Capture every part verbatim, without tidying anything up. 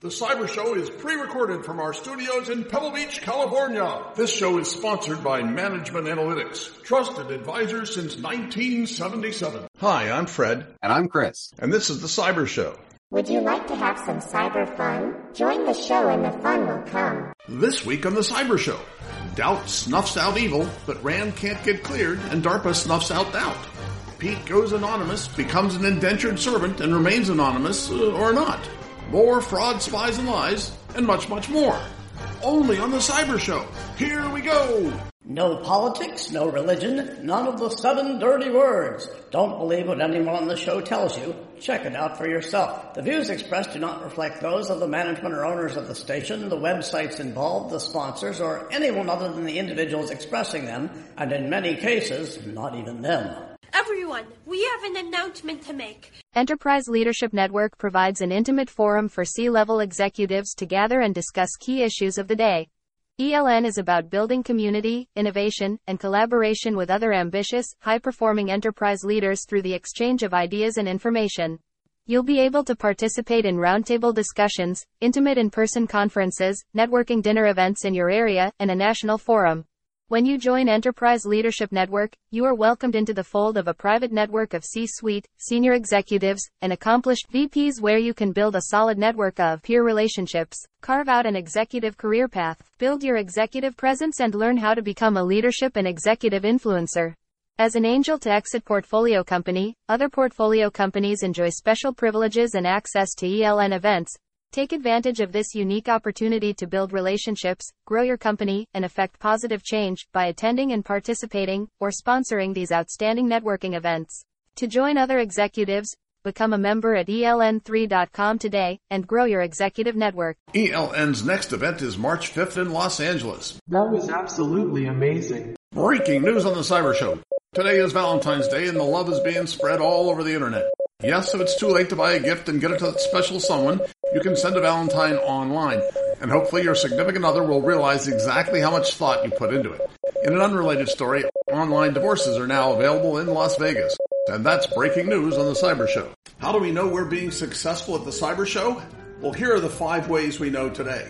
The Cyber Show is pre-recorded from our studios in Pebble Beach, California. This show is sponsored by Management Analytics, trusted advisors since nineteen seventy-seven. Hi, I'm Fred. And I'm Chris. And this is The Cyber Show. Would you like to have some cyber fun? Join the show and the fun will come. This week on The Cyber Show, doubt snuffs out evil, but Rand can't get cleared, and DARPA snuffs out doubt. Pete goes anonymous, becomes an indentured servant, and remains anonymous, uh, or not. More fraud, spies, and lies, and much, much more. Only on The Cyber Show. Here we go. No politics, no religion, none of the seven dirty words. Don't believe what anyone on the show tells you. Check it out for yourself. The views expressed do not reflect those of the management or owners of the station, the websites involved, the sponsors, or anyone other than the individuals expressing them, and in many cases, not even them. Everyone, we have an announcement to make. Enterprise Leadership Network provides an intimate forum for C-level executives to gather and discuss key issues of the day. E L N is about building community, innovation, and collaboration with other ambitious, high-performing enterprise leaders through the exchange of ideas and information. You'll be able to participate in roundtable discussions, intimate in-person conferences, networking dinner events in your area, and a national forum. When you join Enterprise Leadership Network, you are welcomed into the fold of a private network of C-suite, senior executives, and accomplished V Ps where you can build a solid network of peer relationships, carve out an executive career path, build your executive presence, and learn how to become a leadership and executive influencer. As an angel to exit portfolio company, other portfolio companies enjoy special privileges and access to E L N events. Take advantage of this unique opportunity to build relationships, grow your company, and affect positive change by attending and participating or sponsoring these outstanding networking events. To join other executives, become a member at E L N three dot com today and grow your executive network. E L N's next event is March fifth in Los Angeles. That was absolutely amazing. Breaking news on The Cyber Show. Today is Valentine's Day and the love is being spread all over the internet. Yes, if it's too late to buy a gift and get it to that special someone, you can send a Valentine online, and hopefully your significant other will realize exactly how much thought you put into it. In an unrelated story, online divorces are now available in Las Vegas, and that's breaking news on The Cyber Show. How do we know we're being successful at The Cyber Show? Well, here are the five ways we know today.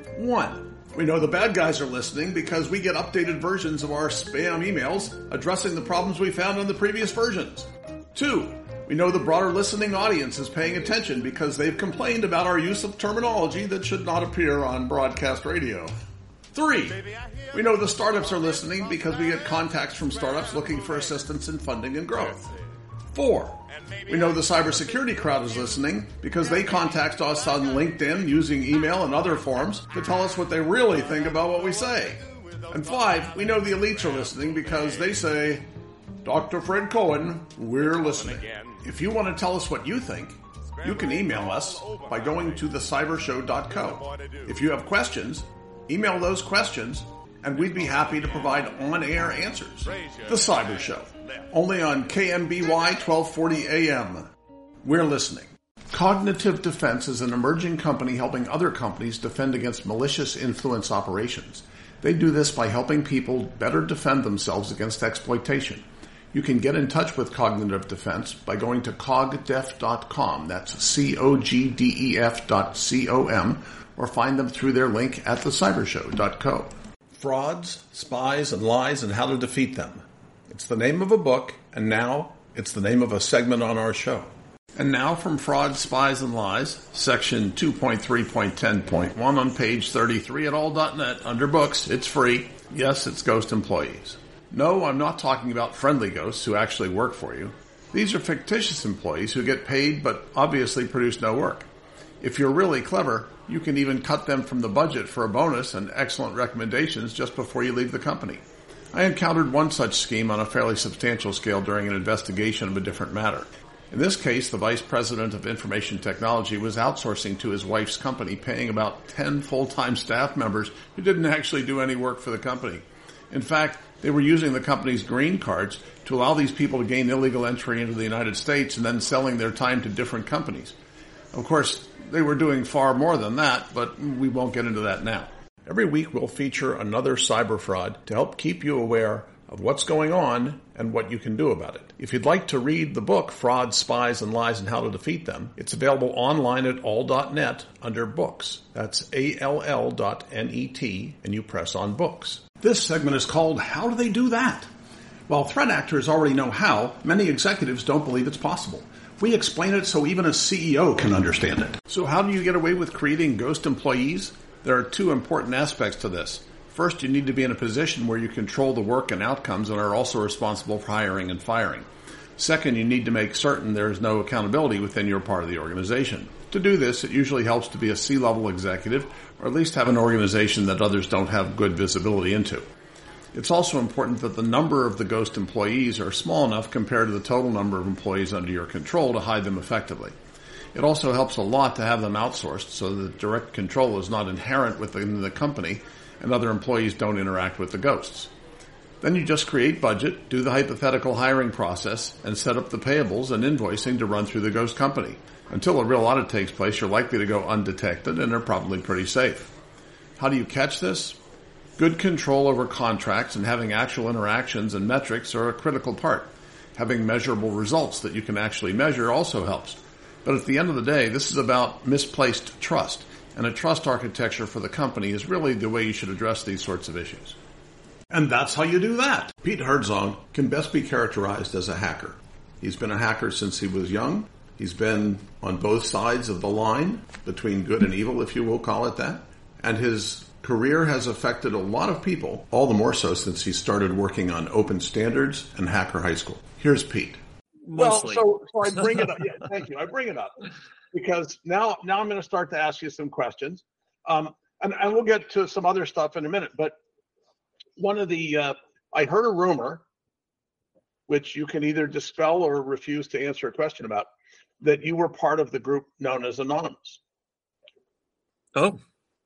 One, we know the bad guys are listening because we get updated versions of our spam emails addressing the problems we found in the previous versions. Two, we know the broader listening audience is paying attention because they've complained about our use of terminology that should not appear on broadcast radio. Three, we know the startups are listening because we get contacts from startups looking for assistance in funding and growth. Four, we know the cybersecurity crowd is listening because they contact us on LinkedIn using email and other forms to tell us what they really think about what we say. And five, we know the elites are listening because they say, Doctor Fred Cohen, we're listening. If you want to tell us what you think, you can email us by going to the cyber show dot co. If you have questions, email those questions, and we'd be happy to provide on-air answers. The Cyber Show, only on K M B Y twelve forty A M. We're listening. Cognitive Defense is an emerging company helping other companies defend against malicious influence operations. They do this by helping people better defend themselves against exploitation. You can get in touch with Cognitive Defense by going to cog def dot com, that's C O G D E F dot C O M, or find them through their link at the cyber show dot co. Frauds, Spies, and Lies and How to Defeat Them. It's the name of a book, and now it's the name of a segment on our show. And now from Fraud, Spies, and Lies, section two point three point ten point one on page thirty-three at all dot net, under books. It's free. Yes, it's ghost employees. No, I'm not talking about friendly ghosts who actually work for you. These are fictitious employees who get paid but obviously produce no work. If you're really clever, you can even cut them from the budget for a bonus and excellent recommendations just before you leave the company. I encountered one such scheme on a fairly substantial scale during an investigation of a different matter. In this case, the vice president of information technology was outsourcing to his wife's company, paying about ten full-time staff members who didn't actually do any work for the company. In fact, they were using the company's green cards to allow these people to gain illegal entry into the United States and then selling their time to different companies. Of course, they were doing far more than that, but we won't get into that now. Every week we'll feature another cyber fraud to help keep you aware of what's going on and what you can do about it. If you'd like to read the book, Fraud, Spies, and Lies and How to Defeat Them, it's available online at all dot net under books. That's A L L dot N E T, and you press on books. This segment is called How Do They Do That? While threat actors already know how, many executives don't believe it's possible. We explain it so even a C E O can understand it. So how do you get away with creating ghost employees? There are two important aspects to this. First, you need to be in a position where you control the work and outcomes and are also responsible for hiring and firing. Second, you need to make certain there is no accountability within your part of the organization. To do this, it usually helps to be a C-level executive, or at least have an organization that others don't have good visibility into. It's also important that the number of the ghost employees are small enough compared to the total number of employees under your control to hide them effectively. It also helps a lot to have them outsourced so that direct control is not inherent within the company and other employees don't interact with the ghosts. Then you just create budget, do the hypothetical hiring process, and set up the payables and invoicing to run through the ghost company. Until a real audit takes place, you're likely to go undetected and are probably pretty safe. How do you catch this? Good control over contracts and having actual interactions and metrics are a critical part. Having measurable results that you can actually measure also helps. But at the end of the day, this is about misplaced trust. And a trust architecture for the company is really the way you should address these sorts of issues. And that's how you do that. Pete Herzog can best be characterized as a hacker. He's been a hacker since he was young. He's been on both sides of the line between good and evil, if you will call it that. And his career has affected a lot of people, all the more so since he started working on open standards and Hacker High School. Here's Pete. Mostly. Well, so, so I bring it up. Yeah, thank you. I bring it up because now, now I'm going to start to ask you some questions. Um, and, and we'll get to some other stuff in a minute. But one of the, uh, I heard a rumor, which you can either dispel or refuse to answer a question about, that you were part of the group known as Anonymous. Oh.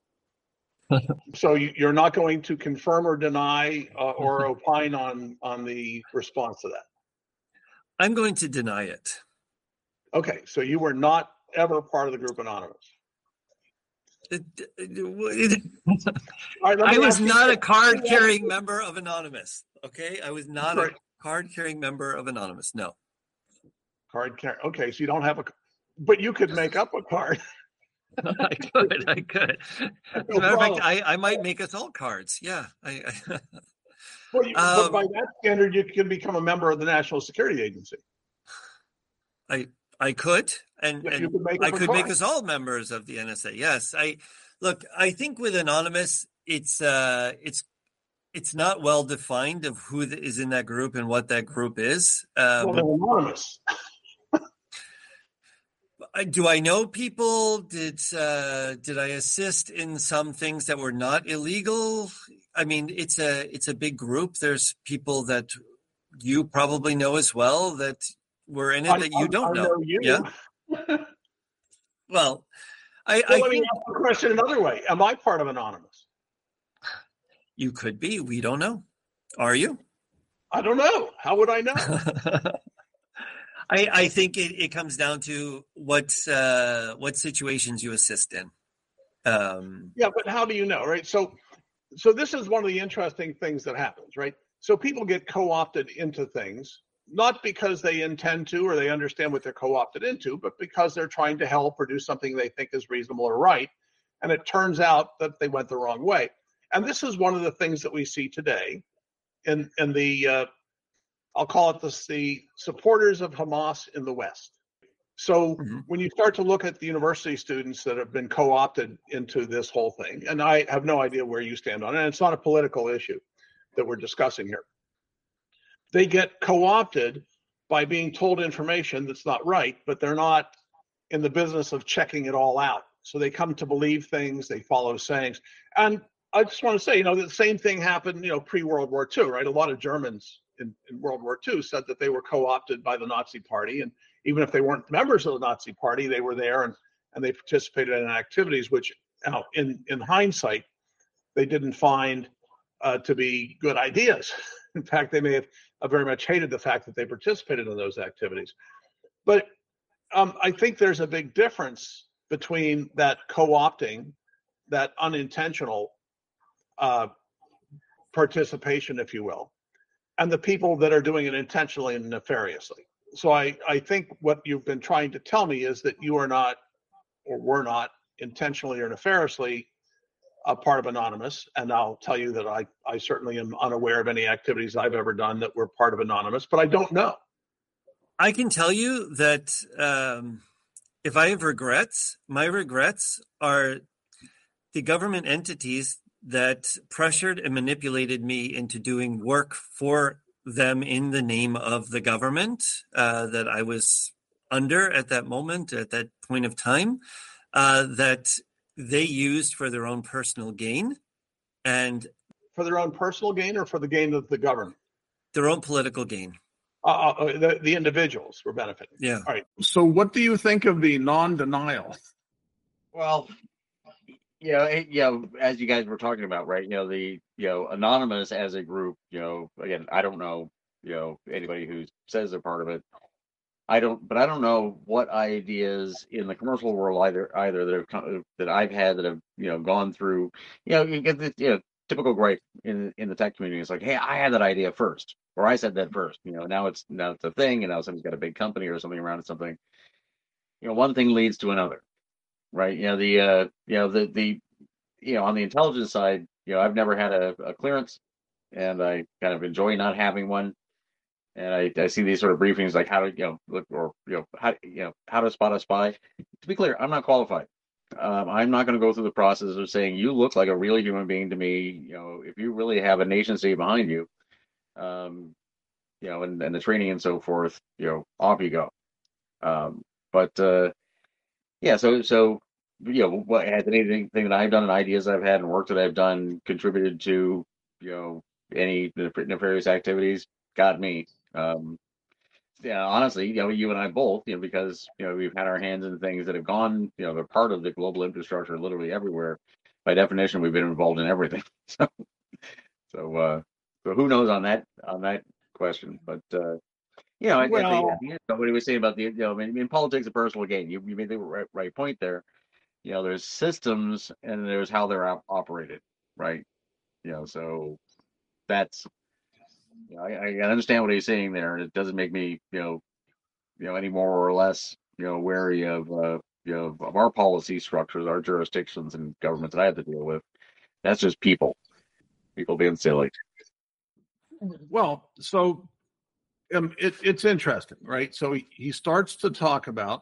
So you, you're not going to confirm or deny uh, or opine on, on the response to that? I'm going to deny it. Okay, so you were not ever part of the group Anonymous. It, it, right, I was not a card-carrying member of Anonymous. Okay, I was not right. a card-carrying member of Anonymous. No. Card carry. Okay, so you don't have a, but you could make up a card. I could. I could. As a matter of fact, I, I might make us all cards. Yeah. I, I Well, you, um, but by that standard, you can become a member of the National Security Agency. I I could, and, If and you could make I up a could card. make us all members of the N S A. Yes, I look. I think with Anonymous, it's uh, it's it's not well defined of who is in that group and what that group is. Uh, Well, they're anonymous. I, do I know people? Did uh, did I assist in some things that were not illegal? I mean, it's a it's a big group. There's people that you probably know as well that were in it I, that you I, don't I know. know you. Yeah. Well, I, Well, I let me think ask the question another way. Am I part of Anonymous? you could be. We don't know. Are you? I don't know. How would I know? I, I think it, it comes down to what uh, what situations you assist in. Um, Yeah, but how do you know, right? So, so this is one of the interesting things that happens, right? So people get co-opted into things, not because they intend to or they understand what they're co-opted into, but because they're trying to help or do something they think is reasonable or right. And it turns out that they went the wrong way. And this is one of the things that we see today in, in the, uh, I'll call it the, the supporters of Hamas in the West. So mm-hmm. when you start to look at the university students that have been co-opted into this whole thing, and I have no idea where you stand on it, and it's not a political issue that we're discussing here. They get co-opted by being told information that's not right, but they're not in the business of checking it all out. So they come to believe things, they follow sayings. And I just want to say, you know, the same thing happened, you know, pre-World War Two, right? A lot of Germans in, in World War Two said that they were co-opted by the Nazi Party. And even if they weren't members of the Nazi Party, they were there and, and they participated in activities which, you know, in, in hindsight, they didn't find uh, to be good ideas. In fact, they may have uh, very much hated the fact that they participated in those activities. But um, I think there's a big difference between that co-opting, that unintentional uh, participation, if you will, and the people that are doing it intentionally and nefariously. So I, I think what you've been trying to tell me is that you are not, or were not, intentionally or nefariously a part of Anonymous. And I'll tell you that I, I certainly am unaware of any activities I've ever done that were part of Anonymous, but I don't know. I can tell you that um, if I have regrets, my regrets are the government entities that pressured and manipulated me into doing work for them in the name of the government uh, that I was under at that moment, at that point of time, uh, that they used for their own personal gain. And for their own personal gain or for the gain of the government? Their own political gain. Uh, uh, the, the individuals were benefiting. Yeah. All right. So what do you think of the non-denial? Well, you know, it, you know, as you guys were talking about, right? You know, the you know, Anonymous as a group. You know, again, I don't know. You know, anybody who says they're part of it. I don't, but I don't know what ideas in the commercial world either either that have, that I've had that have you know gone through. You know, you get the you know typical gripe in in the tech community. It's like, hey, I had that idea first, or I said that first. You know, now it's now it's a thing, and now somebody's got a big company or something around it. Something. You know, one thing leads to another. Right, you know the uh, you know the the you know on the intelligence side, you know I've never had a, a clearance, and I kind of enjoy not having one. And I, I see these sort of briefings like how to you know look or you know how you know how to spot a spy. To be clear, I'm not qualified. Um, I'm not going to go through the process of saying you look like a real human being to me. You know, if you really have a nation state behind you, um, you know, and, and the training and so forth, you know, off you go. Um, but uh, yeah, so so. You know, what has anything that I've done and ideas I've had and work that I've done contributed to, you know, any nefarious activities? God, me. Um, yeah, honestly, you know, you and I both, you know, because, you know, we've had our hands in things that have gone, you know, they're part of the global infrastructure literally everywhere. By definition, we've been involved in everything. So, so, uh, so who knows on that, on that question, but, uh, you know, well, at the end, what he was saying about the, you know, I mean, in politics, a personal gain, you, you made the right, right point there. You know, there's systems and there's how they're op- operated, right? You know, so that's, you know, I, I understand what he's saying there, and it doesn't make me, you know, you know, any more or less, you know, wary of, uh, you know, of our policy structures, our jurisdictions and governments that I have to deal with. That's just people, people being silly. Well, so um, it, it's interesting, right? So he, he starts to talk about,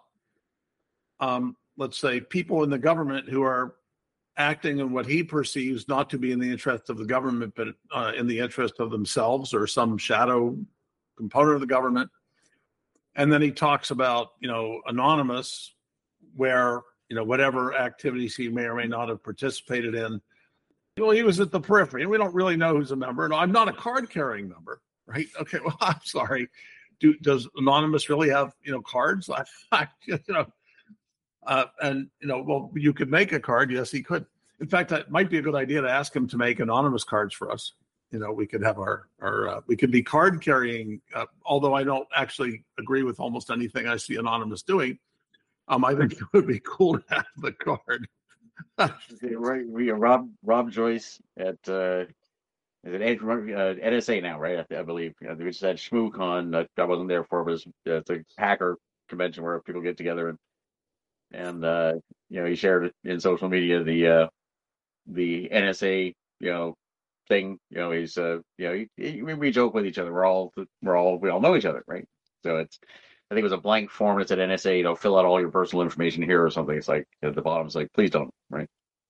um, let's say, people in the government who are acting in what he perceives not to be in the interest of the government, but uh, in the interest of themselves or some shadow component of the government. And then he talks about, you know, Anonymous, where, you know, whatever activities he may or may not have participated in, well, he was at the periphery, and we don't really know who's a member. And I'm not a card-carrying member, right? Okay, well, I'm sorry. Do, does Anonymous really have, you know, cards? I, I you know, Uh, and, you know, well, you could make a card. Yes, he could. In fact, that might be a good idea to ask him to make anonymous cards for us. You know, we could have our, our uh, we could be card carrying, uh, although I don't actually agree with almost anything I see Anonymous doing. Um, I think it would be cool to have the card. Right, we are Rob Rob Joyce at uh, is it uh, N S A now, right? I, I believe. You know, we just had ShmooCon. Uh, I wasn't there for, it, but it's, uh, it's a hacker convention where people get together and. And, uh, you know, he shared it in social media, the, uh, the N S A, you know, thing, you know, he's, uh, you know, he, he, we joke with each other. We're all, we're all, we all know each other. Right. So it's, I think it was a blank form that said N S A, you know, fill out all your personal information here or something. It's like at the bottom, it's like, please don't. Right.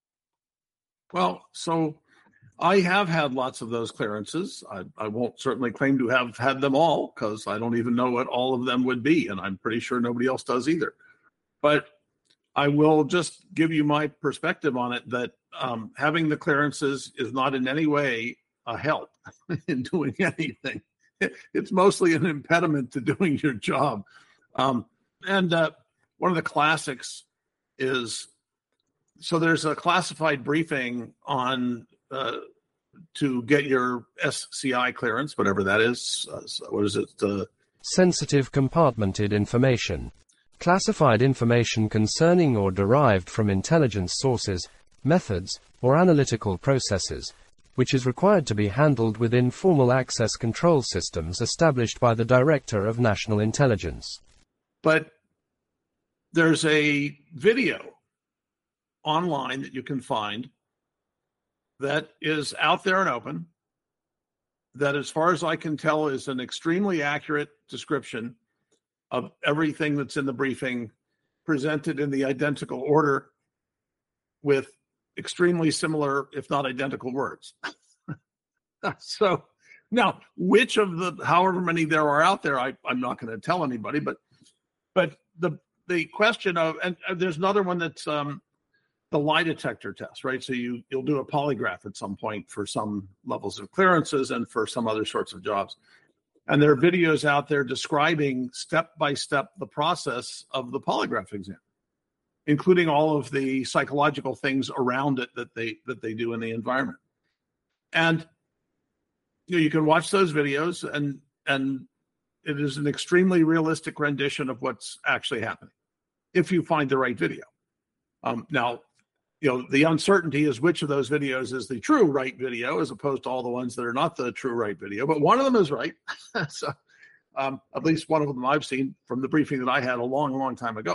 Well, so I have had lots of those clearances. I, I won't certainly claim to have had them all because I don't even know what all of them would be. And I'm pretty sure nobody else does either. But I will just give you my perspective on it that um, having the clearances is not in any way a help in doing anything. It's mostly an impediment to doing your job. Um, and uh, one of the classics is, so there's a classified briefing on uh, to get your S C I clearance, whatever that is. Uh, so what is it? Uh, Sensitive compartmented information. Classified information concerning or derived from intelligence sources, methods, or analytical processes, which is required to be handled within formal access control systems established by the Director of National Intelligence. But there's a video online that you can find that is out there and open, that as far as I can tell is an extremely accurate description of everything that's in the briefing, presented in the identical order with extremely similar, if not identical, words. So now, which of the however many there are out there, I, I'm not going to tell anybody, but but the the question of, and there's another one that's um, the lie detector test, right? So you, you'll do a polygraph at some point for some levels of clearances and for some other sorts of jobs. And there are videos out there describing step-by-step the process of the polygraph exam, including all of the psychological things around it that they that they do in the environment. And you know, you can watch those videos, and and it is an extremely realistic rendition of what's actually happening if you find the right video. Um, now, you know, the uncertainty is which of those videos is the true right video as opposed to all the ones that are not the true right video, but one of them is right. So um, at least one of them I've seen from the briefing that I had a long, long time ago.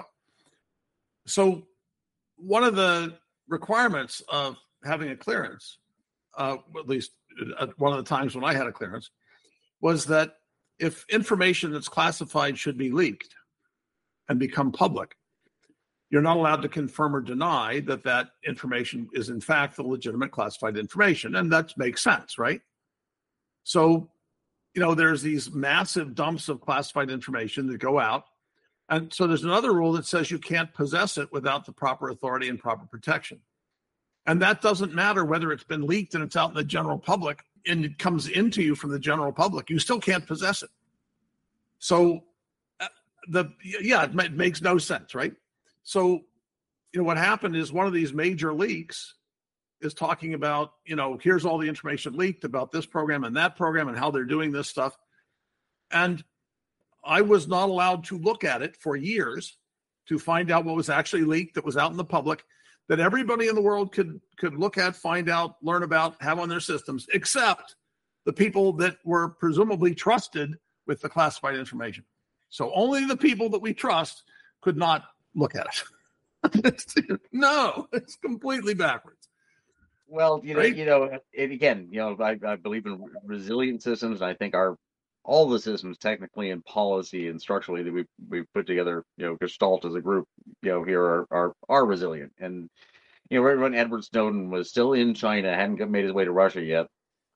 So one of the requirements of having a clearance, uh, at least at one of the times when I had a clearance, was that if information that's classified should be leaked and become public, you're not allowed to confirm or deny that that information is in fact the legitimate classified information. And that makes sense, right? So, you know, there's these massive dumps of classified information that go out. And so there's another rule that says you can't possess it without the proper authority and proper protection. And that doesn't matter whether it's been leaked and it's out in the general public and it comes into you from the general public. You still can't possess it. So uh, the yeah, it, it makes no sense, right? So, you know, what happened is one of these major leaks is talking about, you know, here's all the information leaked about this program and that program and how they're doing this stuff. And I was not allowed to look at it for years to find out what was actually leaked that was out in the public, that everybody in the world could could look at, find out, learn about, have on their systems, except the people that were presumably trusted with the classified information. So only the people that we trust could not look at it. No, it's completely backwards. Well, you know, Right? you know, and again, you know, I, I believe in resilient systems, and I think our all the systems, technically and policy and structurally, that we we put together, you know, Gestalt as a group, you know, here are are, are resilient. And you know, right when Edward Snowden was still in China, hadn't made his way to Russia yet,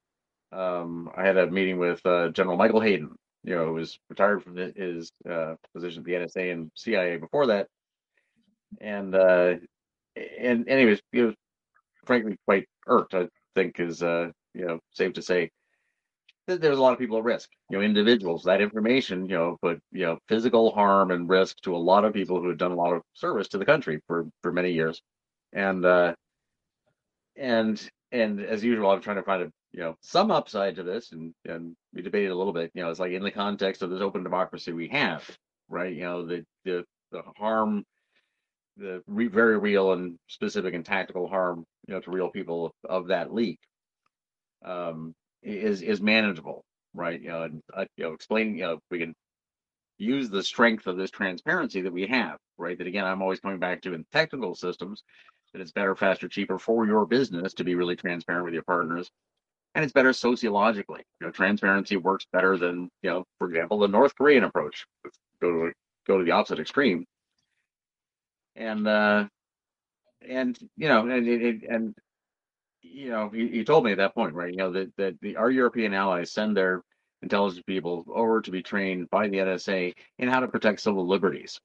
um, I had a meeting with uh, General Michael Hayden, you know, who was retired from his uh, position at the N S A and C I A before that. And uh, and and he was, he was frankly quite irked, I think is uh, you know, safe to say. That there's a lot of people at risk, you know, individuals. That information, you know, put you know physical harm and risk to a lot of people who have done a lot of service to the country for for many years. And uh, and and as usual, I'm trying to find a you know some upside to this, and and we debated a little bit. You know, it's like in the context of this open democracy we have, right? You know, the the the harm. The re- very real and specific and tactical harm, you know, to real people of, of that leak, um, is is manageable, right? You know, and uh, you know, explaining, you know, we can use the strength of this transparency that we have, right? That again, I'm always coming back to in technical systems, that it's better, faster, cheaper for your business to be really transparent with your partners, and it's better sociologically. You know, transparency works better than, you know, for example, the North Korean approach. Let's go to go to the opposite extreme. And uh, and you know, and and, and you know, he, he told me at that point, right? You know, that that the our European allies send their intelligence people over to be trained by the N S A in how to protect civil liberties,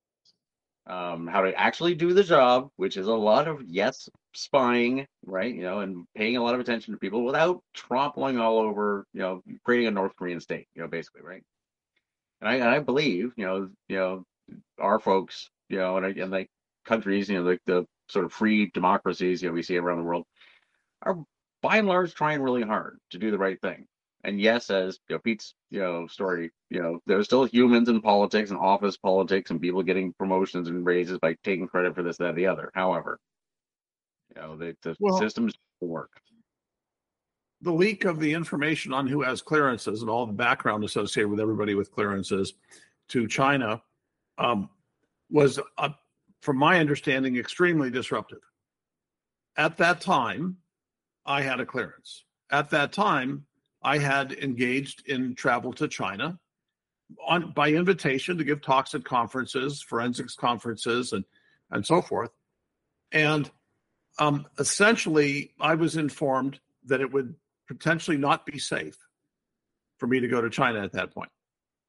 um, how to actually do the job, which is a lot of yes, spying, right? You know, and paying a lot of attention to people without trampling all over, you know, creating a North Korean state, you know, basically, right? And I and I believe, you know, you know, our folks. You know, and, and like countries, you know, like the sort of free democracies, you know, we see around the world, are by and large trying really hard to do the right thing. And yes, as you know, Pete's, you know, story, you know, there's still humans in politics and office politics and people getting promotions and raises by taking credit for this, that, or the other. However, you know, the, the Well, systems work. the leak of the information on who has clearances and all the background associated with everybody with clearances to China um, was, uh, from my understanding, extremely disruptive. At that time, I had a clearance. At that time, I had engaged in travel to China on by invitation to give talks at conferences, forensics conferences, and and so forth. And um, essentially, I was informed that it would potentially not be safe for me to go to China at that point,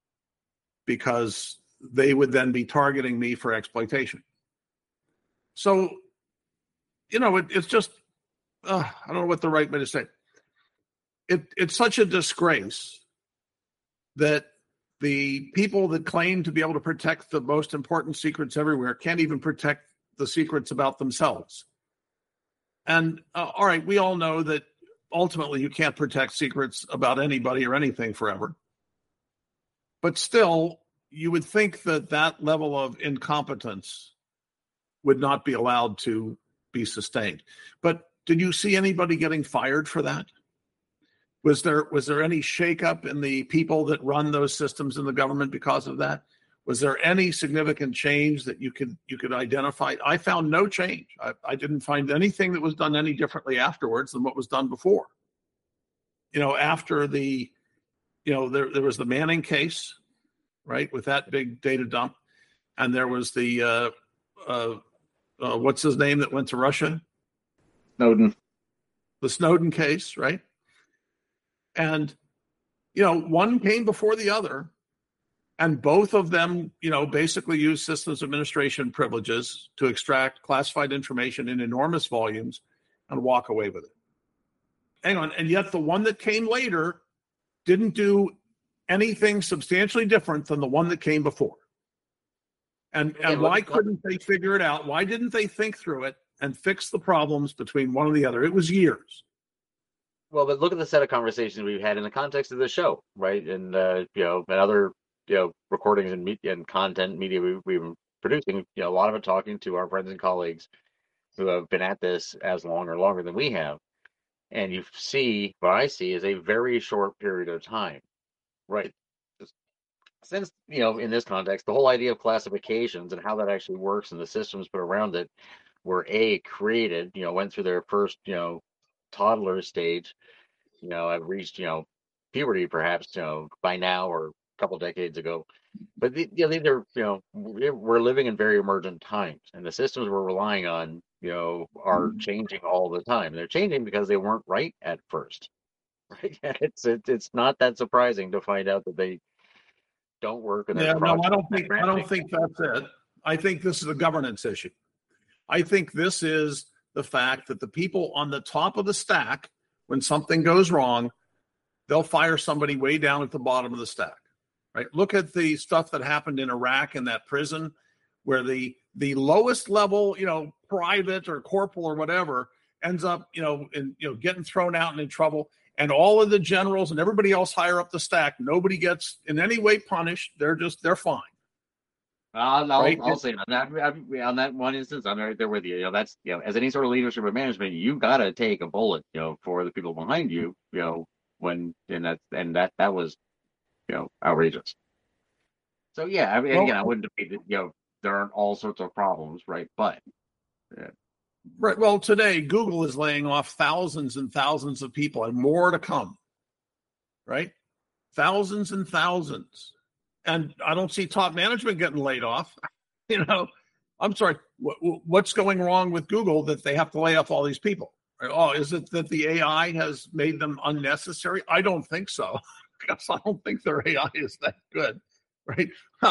because they would then be targeting me for exploitation. So, you know, it, it's just, uh, I don't know what the right way to say. It, it's such a disgrace that the people that claim to be able to protect the most important secrets everywhere can't even protect the secrets about themselves. And uh, all right, we all know that ultimately you can't protect secrets about anybody or anything forever. But still, you would think that that level of incompetence would not be allowed to be sustained. But did you see anybody getting fired for that? Was there was there any shakeup in the people that run those systems in the government because of that? Was there any significant change that you could you could identify? I found no change. I, I didn't find anything that was done any differently afterwards than what was done before. You know, after the, you know, there there was the Manning case, right, with that big data dump, and there was the uh, uh, uh, what's his name that went to Russia? Snowden. The Snowden case, right? And, you know, one came before the other, and both of them, you know, basically used systems administration privileges to extract classified information in enormous volumes and walk away with it. Hang on. And yet the one that came later didn't do anything substantially different than the one that came before. And, Yeah, and look- why couldn't they figure it out? Why didn't they think through it and fix the problems between one and the other? It was years. Well, but look at the set of conversations we've had in the context of the show, right? And uh, you know, and other you know recordings and media and content media we, we've been producing. You know, a lot of it talking to our friends and colleagues who have been at this as long or longer than we have, and you see what I see is a very short period of time, right? Since you know, in this context, the whole idea of classifications and how that actually works and the systems put around it were a created. You know, went through their first you know. toddler stage, you know, I've reached, you know, puberty perhaps, you know, by now or a couple decades ago. But the, you know, these are, you know, we're we're living in very emergent times, and the systems we're relying on, you know, are changing all the time. They're changing because they weren't right at first, right? It's it, it's not that surprising to find out that they don't work. And Yeah, no, I don't think I don't think that's it. I think this is a governance issue. I think this is the fact that the people on the top of the stack, when something goes wrong, they'll fire somebody way down at the bottom of the stack, right? Look at the stuff that happened in Iraq in that prison where the the lowest level, you know, private or corporal or whatever ends up, you know, in, you know, getting thrown out and in trouble. And all of the generals and everybody else higher up the stack, nobody gets in any way punished. They're just, they're fine. I'll, I'll, Right? I'll say on that on that one instance, I'm right there with you. You know, that's you know, as any sort of leadership or management, you got to take a bullet, you know, for the people behind you, you know, when and that and that that was, you know, outrageous. So yeah, I mean, Well- again, I wouldn't debate that, you know, there aren't all sorts of problems, right? But yeah. Right. Well, today Google is laying off thousands and thousands of people and more to come. Right? Thousands and thousands. And I don't see top management getting laid off. You know, I'm sorry. What, what's going wrong with Google that they have to lay off all these people? Right? Oh, is it that the A I has made them unnecessary? I don't think so. Because I don't think their A I is that good. Right?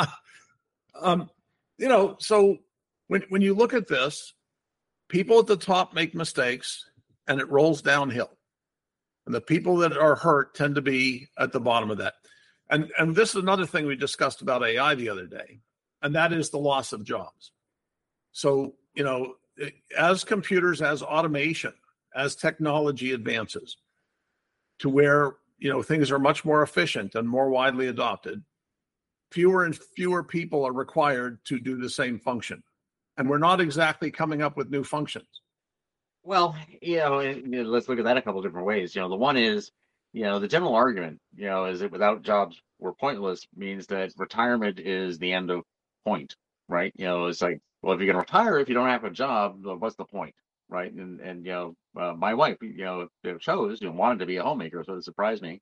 um, you know, so when when you look at this, people at the top make mistakes and it rolls downhill. And the people that are hurt tend to be at the bottom of that. And and this is another thing we discussed about A I the other day, and that is the loss of jobs. So, you know, as computers, as automation, as technology advances to where, you know, things are much more efficient and more widely adopted, fewer and fewer people are required to do the same function. And we're not exactly coming up with new functions. Well, you know, and, you know, let's look at that a couple different ways. You know, the one is, you know, the general argument, you know, is that without jobs we're pointless means that retirement is the end of point, right? You know, it's like, well, if you're going to retire, if you don't have a job, well, what's the point, right? And and you know, uh, my wife, you know, chose, you know, wanted to be a homemaker, so it surprised me,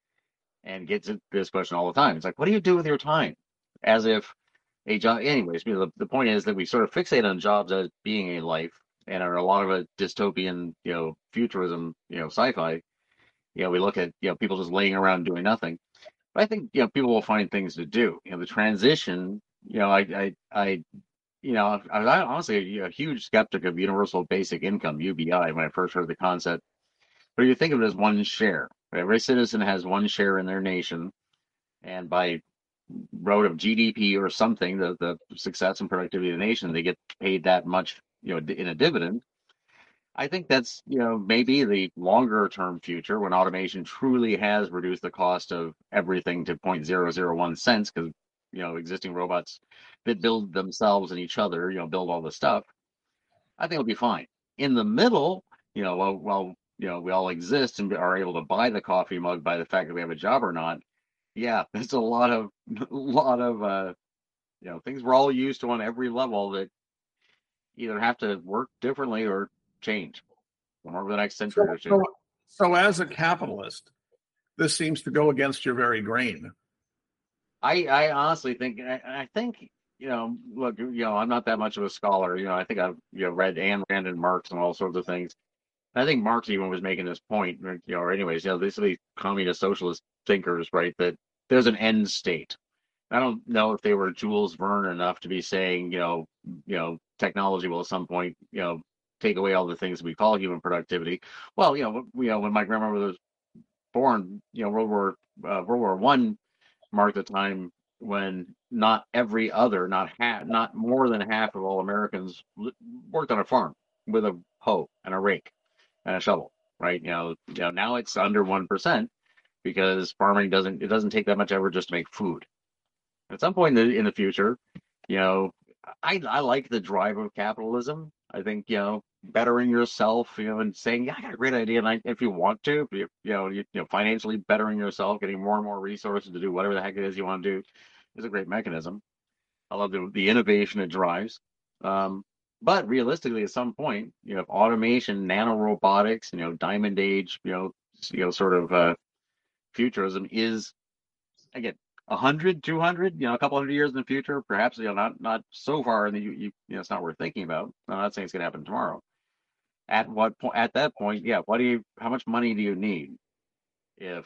and gets this question all the time. It's like, what do you do with your time? As if a job, anyways. You know, the, the point is that we sort of fixate on jobs as being a life, and are a lot of a dystopian, you know, futurism, you know, sci-fi. You know, we look at, you know, people just laying around doing nothing. But I think, you know, people will find things to do. You know, the transition, you know, I, I, I you know, I was honestly a, a huge skeptic of universal basic income, U B I, when I first heard the concept. But you think of it as one share. Every citizen has one share in their nation, and by road of G D P or something, the, the success and productivity of the nation, they get paid that much, you know, in a dividend. I think that's, you know, maybe the longer term future when automation truly has reduced the cost of everything to zero point zero zero one cents, because, you know, existing robots that build themselves and each other, you know, build all the stuff. I think it'll be fine. In the middle, you know, while, while you know, we all exist and are able to buy the coffee mug by the fact that we have a job or not, yeah, there's a lot of, a lot of, uh, you know, things we're all used to on every level that either have to work differently or change over the next century so, or two. So, so as a capitalist, this seems to go against your very grain. I, I honestly think, I, I think, you know, look, you know, I'm not that much of a scholar. You know, I think I've, you know, read Ayn Rand and Marx and all sorts of things. I think Marx even was making this point, you know, or anyways, you know, these are these communist socialist thinkers, right, that there's an end state. I don't know if they were Jules Verne enough to be saying, you know, you know, technology will at some point, you know, take away all the things we call human productivity. Well, you know, you know, when my grandmother was born, you know, World War uh, World War One marked the time when not every other, not half, not more than half of all Americans worked on a farm with a hoe and a rake and a shovel, right? You know, you know, now it's under one percent because farming doesn't, it doesn't take that much effort just to make food. At some point in the, in the future, you know, I, I like the drive of capitalism. I think, you know, bettering yourself, you know, and saying, yeah, I got a great idea. And I, if you want to, you, you know, you, you know, financially bettering yourself, getting more and more resources to do whatever the heck it is you want to do is a great mechanism. I love the, the innovation it drives. Um, But realistically, at some point, you know, automation, nanorobotics, you know, diamond age, you know, you know, sort of uh, futurism is, again, a hundred, two hundred, you know, a couple hundred years in the future, perhaps, you know, not not so far in the, you, you, you know, it's not worth thinking about. I'm not saying it's going to happen tomorrow. At what point? At that point, yeah. What do you? How much money do you need if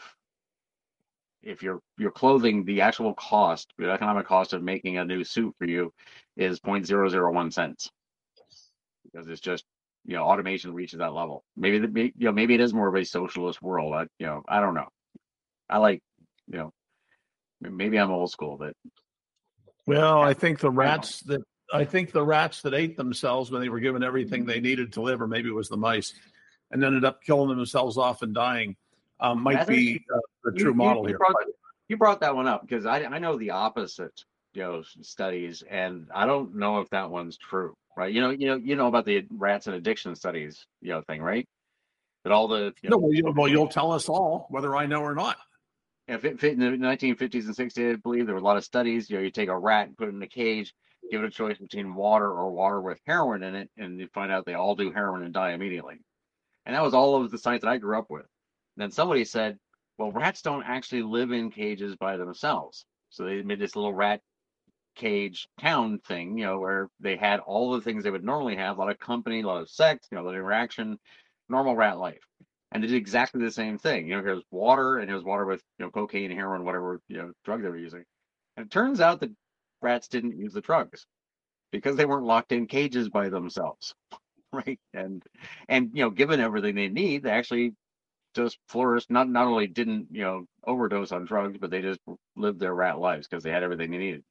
if your your clothing, the actual cost, the economic cost of making a new suit for you is zero point zero zero one cents? Because it's just, you know, automation reaches that level. Maybe the, you know, maybe it is more of a socialist world. I, you know, I don't know. I like, you know, maybe I'm old school, but well, I think the rats that I think the rats that ate themselves when they were given everything they needed to live, or maybe it was the mice, and ended up killing themselves off and dying, um, might be uh, the true you, model you here. Brought, you brought that one up because I I know the opposite, you know, studies, and I don't know if that one's true. Right, you know, you know, you know about the rats and addiction studies, you know, thing, right? That all the you know, no, well, you, well, you'll tell us all whether I know or not. Yeah, in the nineteen fifties and sixties, I believe there were a lot of studies. You know, you take a rat and put it in a cage, give it a choice between water or water with heroin in it, and you find out they all do heroin and die immediately. And that was all of the science that I grew up with. And then somebody said, well, rats don't actually live in cages by themselves. So they made this little rat cage town thing, you know, where they had all the things they would normally have, a lot of company, a lot of sex, you know, a lot of interaction, normal rat life. And they did exactly the same thing. You know, here's water, and here's water with, you know, cocaine, heroin, whatever, you know, drug they were using. And it turns out that rats didn't use the drugs because they weren't locked in cages by themselves, right? And, and you know, given everything they need, they actually just flourished. Not not only didn't, you know, overdose on drugs, but they just lived their rat lives because they had everything they needed.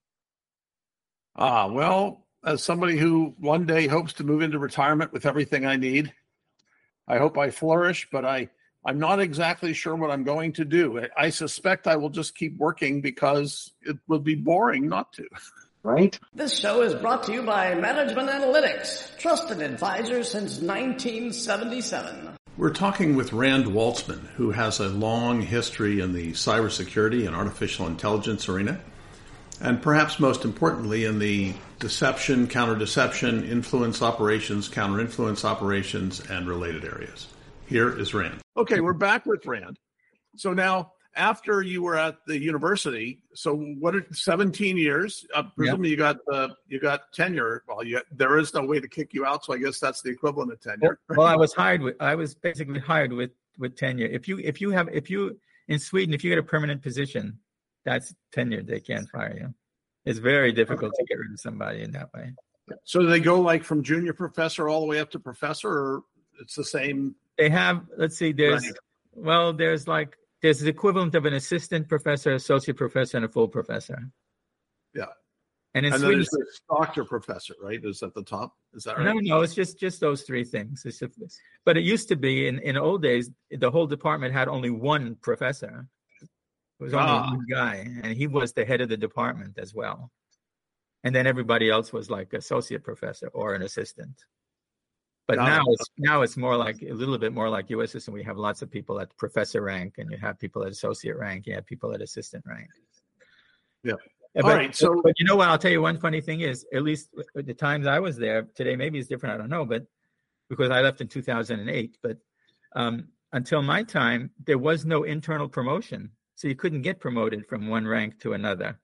Ah, well, as somebody who one day hopes to move into retirement with everything I need, I hope I flourish, but I, I'm not exactly sure what I'm going to do. I, I suspect I will just keep working because it would be boring not to. right? This show is brought to you by Management Analytics, trusted advisors since nineteen seventy-seven. We're talking with Rand Waltzman, who has a long history in the cybersecurity and artificial intelligence arena, and perhaps most importantly in the deception, counter-deception, influence operations, counter-influence operations, and related areas. Here is Rand. Okay, we're back with Rand. So now, after you were at the university, so what? Are, seventeen years. Uh, presumably, yep. you got uh, you got tenure. Well, you, there is no way to kick you out, so I guess that's the equivalent of tenure. Well, well, I was hired with. I was basically hired with with tenure. If you if you have if you in Sweden, if you get a permanent position, that's tenure. They can't fire you. It's very difficult okay. to get rid of somebody in that way. So do they go like from junior professor all the way up to professor, or it's the same? They have. Let's see. There's right. well, there's like. There's the equivalent of an assistant professor, associate professor, and a full professor. Yeah. And in and Sweden, then there's the doctor professor, right? Is at the top? Is that right? No, no, it's just, just those three things. It's just, but it used to be, in, in old days, the whole department had only one professor. It was only ah. one guy, and he was the head of the department as well. And then everybody else was like associate professor or an assistant. But now it's now it's more like a little bit more like U S system. We have lots of people at professor rank, and you have people at associate rank. You have people at assistant rank. Yeah. But, All right. So, but you know what? I'll tell you one funny thing is, at least at the times I was there, today maybe it's different. I don't know, but because I left in two thousand eight. But um, until my time, there was no internal promotion, so you couldn't get promoted from one rank to another.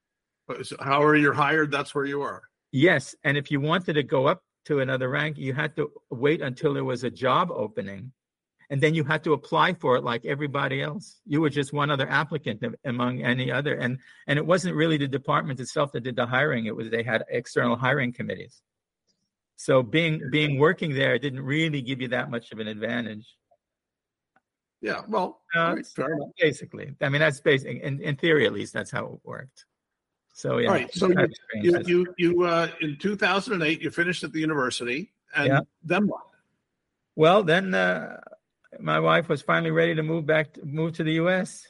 So however you're hired, that's where you are. Yes, and if you wanted to go up to another rank, you had to wait until there was a job opening, and then you had to apply for it like everybody else. You were just one other applicant among any other, and and it wasn't really the department itself that did the hiring. It was they had external hiring committees. So being being working there didn't really give you that much of an advantage. Yeah, well, uh, fair enough. Basically, I mean that's basic. In, in theory, at least, that's how it worked. So yeah. All right. So you you you, you uh, in two thousand eight you finished at the university, and yeah. then what? Well, then uh, my wife was finally ready to move back, to, move to the U S.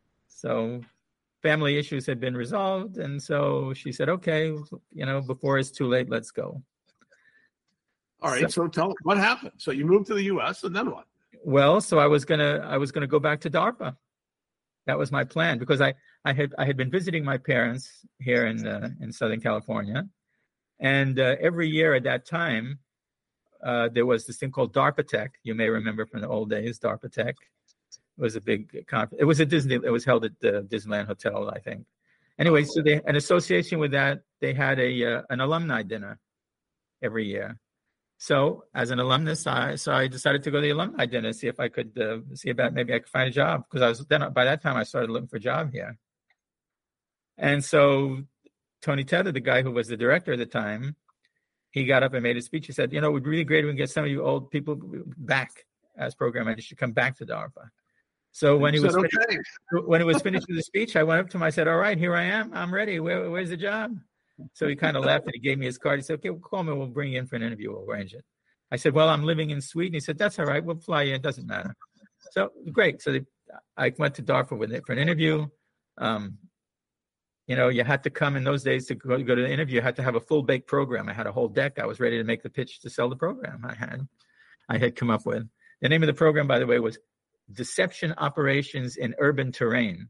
So family issues had been resolved, and so she said, "Okay, you know, before it's too late, let's go." All right. So, so tell what happened. So you moved to the U S, and then what? Well, so I was gonna I was gonna go back to DARPA. That was my plan, because I, I had I had been visiting my parents here in uh, in Southern California, and uh, every year at that time, uh, there was this thing called DARPA Tech. You may remember from the old days, DARPA Tech. It was a big conference. It was a Disney. It was held at the Disneyland Hotel, I think. Anyway, so they, in association with that, they had a uh, an alumni dinner every year. So as an alumnus, I so I decided to go to the alumni dinner, see if I could uh, see about maybe I could find a job, because I was then by that time I started looking for a job here. And so Tony Tether, the guy who was the director at the time, he got up and made a speech. He said, "You know, it would be really great if we can get some of you old people back as program managers to come back to DARPA." So when he was okay. finished, when he was finished with the speech, I went up to him. I said, "All right, here I am. I'm ready. Where, where's the job?" So he kind of laughed and he gave me his card. He said, "Okay, well, call me. We'll bring you in for an interview. We'll arrange it." I said, "Well, I'm living in Sweden." He said, "That's all right. We'll fly you. It doesn't matter." So great. So they, I went to DARPA with it for an interview. Um, you know, you had to come in those days to go, go to the interview. You had to have a full baked program. I had a whole deck. I was ready to make the pitch to sell the program I had, I had come up with. The name of the program, by the way, was Deception Operations in Urban Terrain.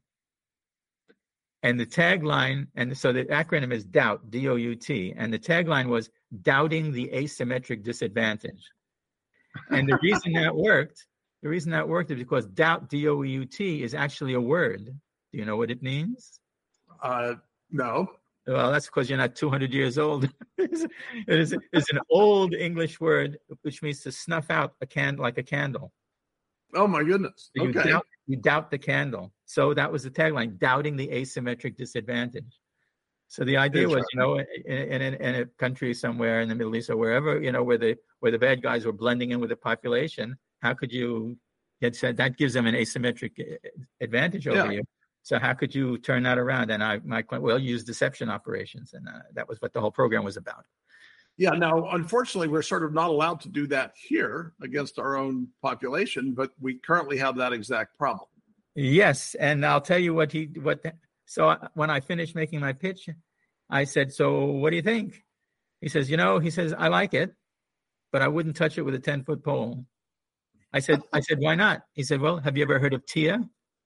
And the tagline, and so the acronym is DOUBT, D O U T, and the tagline was Doubting the Asymmetric Disadvantage. And the reason that worked, the reason that worked is because doubt, D O U T, is actually a word. Do you know what it means? Uh, no. Well, that's because you're not two hundred years old. it is it's an old English word which means to snuff out a candle like a candle. Oh my goodness! So you okay. Doubt, you doubt the candle. So that was the tagline: doubting the asymmetric disadvantage. So the idea was, you know, in, in, in a country somewhere in the Middle East or wherever, you know, where the where the bad guys were blending in with the population, how could you get said that gives them an asymmetric advantage over yeah. you? So how could you turn that around? And I, my well, use deception operations, and uh, that was what the whole program was about. Yeah. Now, unfortunately, we're sort of not allowed to do that here against our own population, but we currently have that exact problem. Yes, and I'll tell you what he what. The, so when I finished making my pitch, I said, so what do you think? He says, you know, he says, I like it, but I wouldn't touch it with a ten-foot pole. I said, I said, why not? He said, well, have you ever heard of T I A?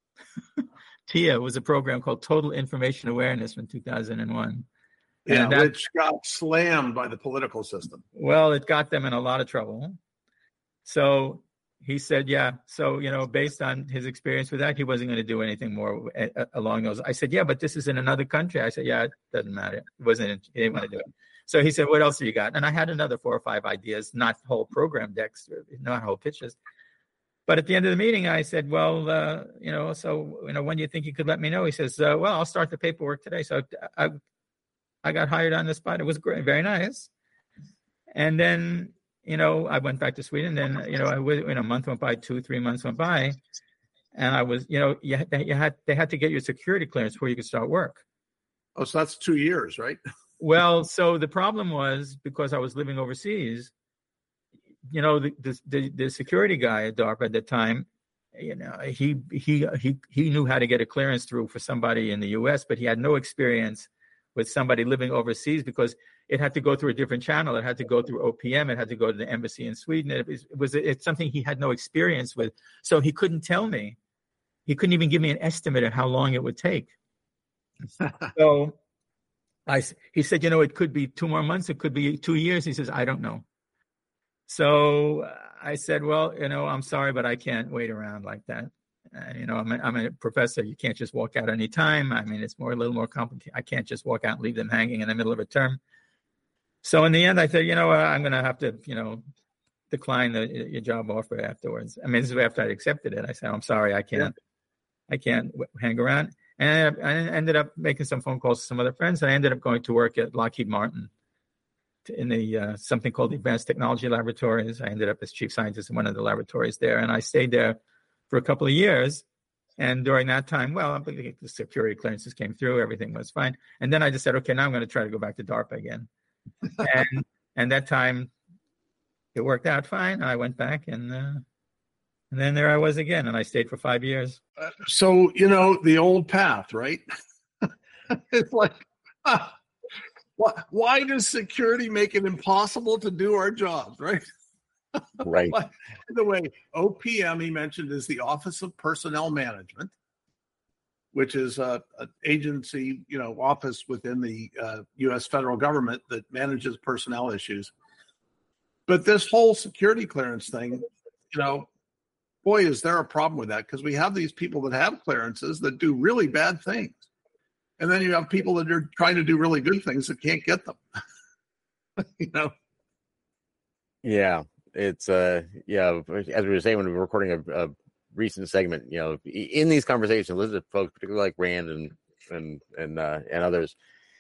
T I A was a program called Total Information Awareness from two thousand one. Yeah, that, which got slammed by the political system. Well, it got them in a lot of trouble. So he said, yeah. So, you know, based on his experience with that, he wasn't going to do anything more along those. I said, yeah, but this is in another country. I said, yeah, it doesn't matter. It wasn't, he didn't want to do it. So he said, what else have you got? And I had another four or five ideas, not whole program decks, not whole pitches. But at the end of the meeting, I said, well, uh, you know, so, you know, when do you think you could let me know? He says, uh, well, I'll start the paperwork today. So I, I got hired on the spot. It was great, very nice. And then, you know, I went back to Sweden. Then, you know, I was, you know, a month went by, two, three months went by. And I was, you know, you had, you had, they had to get your security clearance before you could start work. Oh, so that's two years, right? Well, so the problem was, because I was living overseas, you know, the, the the the security guy at DARPA at the time, you know, he he he he knew how to get a clearance through for somebody in the U S, but he had no experience with somebody living overseas, because it had to go through a different channel. It had to go through O P M. It had to go to the embassy in Sweden. It was, it was it's something he had no experience with, so he couldn't tell me. He couldn't even give me an estimate of how long it would take. So I he said, you know, it could be two more months. It could be two years. He says, I don't know. So I said, well, you know, I'm sorry, but I can't wait around like that. And, you know, I'm a, I'm a professor. You can't just walk out any time. I mean, it's more a little more complicated. I can't just walk out and leave them hanging in the middle of a term. So in the end, I said, you know, I'm going to have to, you know, decline the, your job offer afterwards. I mean, this is after I accepted it. I said, I'm sorry, I can't, I can't hang around. And I ended up making some phone calls to some other friends, and I ended up going to work at Lockheed Martin in the uh, something called the Advanced Technology Laboratories. I ended up as chief scientist in one of the laboratories there, and I stayed there for a couple of years. And during that time, well, the security clearances came through, everything was fine. And then I just said, okay, now I'm going to try to go back to DARPA again. and and that time, it worked out fine. I went back, and uh, and then there I was again, and I stayed for five years. Uh, so, you know, the old path, right? It's like, uh, why, why does security make it impossible to do our jobs, right? Right. By the way, O P M, he mentioned, is the Office of Personnel Management, which is a, an agency, you know, office within the uh, U S federal government that manages personnel issues. But this whole security clearance thing, you know, boy, is there a problem with that, because we have these people that have clearances that do really bad things. And then you have people that are trying to do really good things that can't get them. You know? Yeah, it's, uh, yeah, as we were saying when we were recording a, a recent segment, you know, in these conversations, listen to folks, particularly like Rand and and and uh, and others.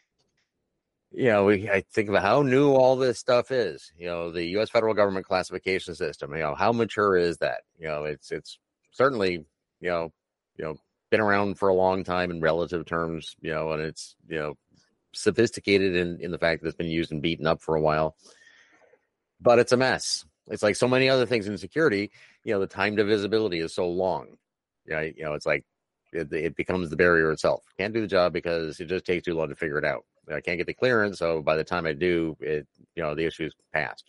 You know, we I think about how new all this stuff is. You know, the U S federal government classification system. You know, how mature is that? You know, it's it's certainly you know you know been around for a long time in relative terms. You know, and it's you know sophisticated in in the fact that it's been used and beaten up for a while. But it's a mess. It's like so many other things in security. You know, the time to visibility is so long. Right? You know, it's like it, it becomes the barrier itself. Can't do the job because it just takes too long to figure it out. I can't get the clearance, so by the time I do, it you know the issue's passed.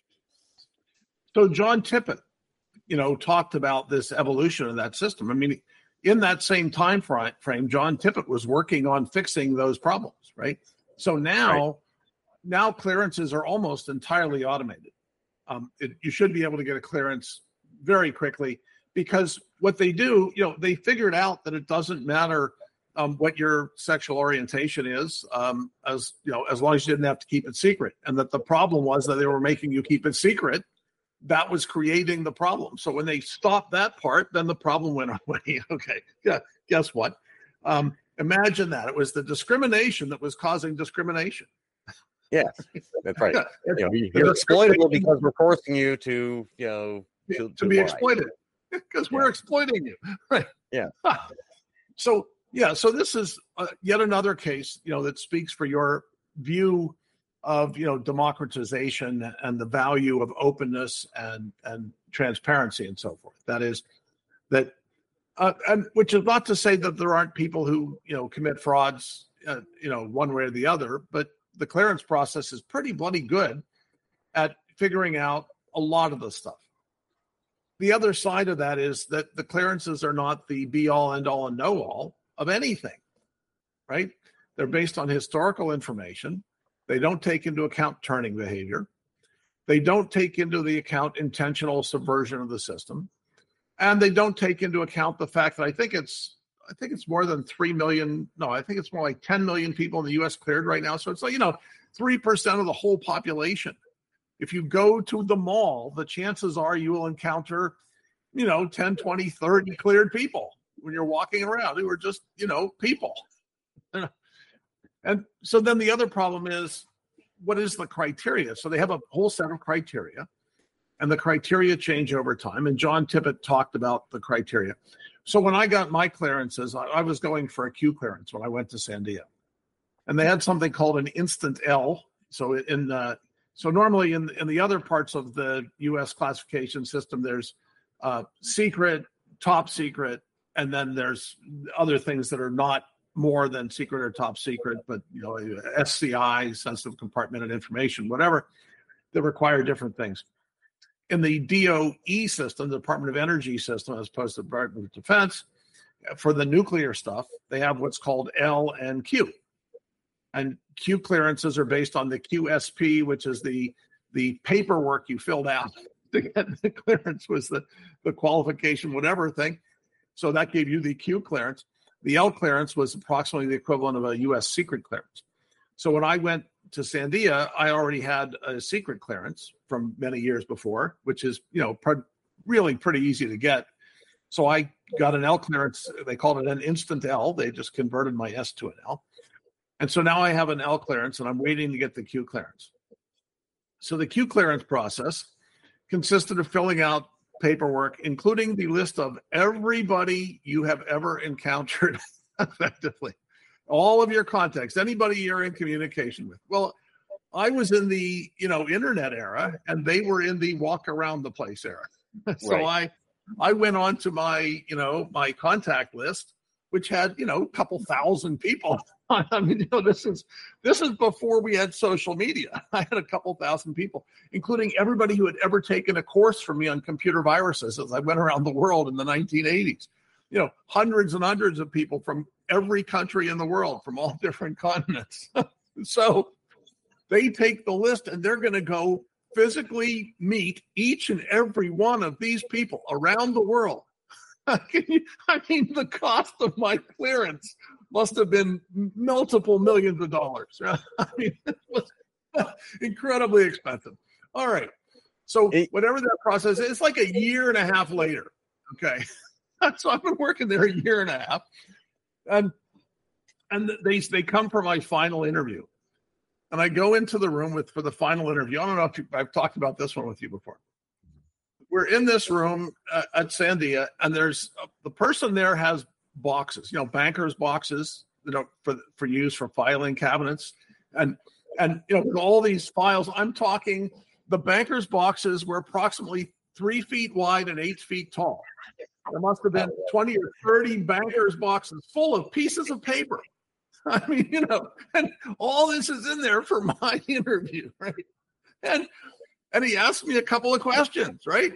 So John Tippett, you know, talked about this evolution of that system. I mean, in that same time frame, John Tippett was working on fixing those problems, right? So now, right. now clearances are almost entirely automated. Um, it, you should be able to get a clearance very quickly, because what they do, you know, they figured out that it doesn't matter um, what your sexual orientation is, um, as you know, as long as you didn't have to keep it secret, and that the problem was that they were making you keep it secret. That was creating the problem. So when they stopped that part, then the problem went away. Okay, yeah. Guess what? Um, imagine that it was the discrimination that was causing discrimination. Yeah, that's right. Yeah, you know, you're exploitable because we're forcing you to, you know, to, to, to be lie. exploited because yeah. we're exploiting you. Right. Yeah. So, yeah. So this is uh, yet another case, you know, that speaks for your view of, you know, democratization and the value of openness and, and transparency and so forth. That is that, uh, and which is not to say that there aren't people who, you know, commit frauds, uh, you know, one way or the other, but the clearance process is pretty bloody good at figuring out a lot of the stuff. The other side of that is that the clearances are not the be-all, end-all, and know-all of anything, right? They're based on historical information. They don't take into account turning behavior. They don't take into the account intentional subversion of the system. And they don't take into account the fact that I think it's I think it's more than three million. No, I think it's more like ten million people in the U S cleared right now. So it's like, you know, three percent of the whole population. If you go to the mall, the chances are you will encounter, you know, ten, twenty, thirty cleared people when you're walking around who are just, you know, people. And so then the other problem is, what is the criteria? So they have a whole set of criteria, and the criteria change over time. And John Tippett talked about the criteria. So when I got my clearances, I, I was going for a Q clearance when I went to Sandia. And they had something called an instant L. So in uh, so normally in, in the other parts of the U S classification system, there's uh, secret, top secret, and then there's other things that are not more than secret or top secret, but, you know, S C I, sensitive compartmented information, whatever, that require different things. In the D O E system, the Department of Energy system, as opposed to the Department of Defense, for the nuclear stuff, they have what's called L and Q. And Q clearances are based on the Q S P, which is the the paperwork you filled out to get the clearance, was the, the qualification, whatever thing. So that gave you the Q clearance. The L clearance was approximately the equivalent of a U S secret clearance. So when I went to Sandia, I already had a secret clearance from many years before, which is, you know, pr- really pretty easy to get. So I got an L clearance. They called it an instant L. They just converted my S to an L. And so now I have an L clearance, and I'm waiting to get the Q clearance. So the Q clearance process consisted of filling out paperwork, including the list of everybody you have ever encountered effectively, all of your contacts, anybody you're in communication with. Well, I was in the, you know, internet era, and they were in the walk around the place era. So right. I, I went on to my, you know, my contact list, which had, you know, a couple thousand people. I mean, you know, this is this is before we had social media. I had a couple thousand people, including everybody who had ever taken a course from me on computer viruses as I went around the world in the nineteen eighties. You know, hundreds and hundreds of people from every country in the world, from all different continents. So they take the list, and they're going to go physically meet each and every one of these people around the world. Can you, I mean, the cost of my clearance must have been multiple millions of dollars. I mean, it was incredibly expensive. All right. So whatever that process is, it's like a year and a half later. Okay. So I've been working there a year and a half. And and they they come for my final interview. And I go into the room with for the final interview. I don't know if you, I've talked about this one with you before. We're in this room uh, at Sandia, and there's uh, the person there has boxes, you know, bankers' boxes, you know, for for use for filing cabinets, and and you know, with all these files. I'm talking the bankers' boxes were approximately three feet wide and eight feet tall. There must have been twenty or thirty bankers' boxes full of pieces of paper. I mean, you know, and all this is in there for my interview, right? And and he asked me a couple of questions, right?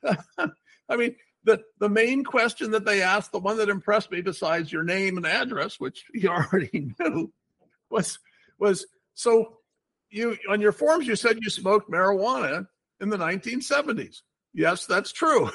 I mean, the, the main question that they asked, the one that impressed me besides your name and address, which he already knew, was, was so you on your forms you said you smoked marijuana in the nineteen seventies. Yes, that's true.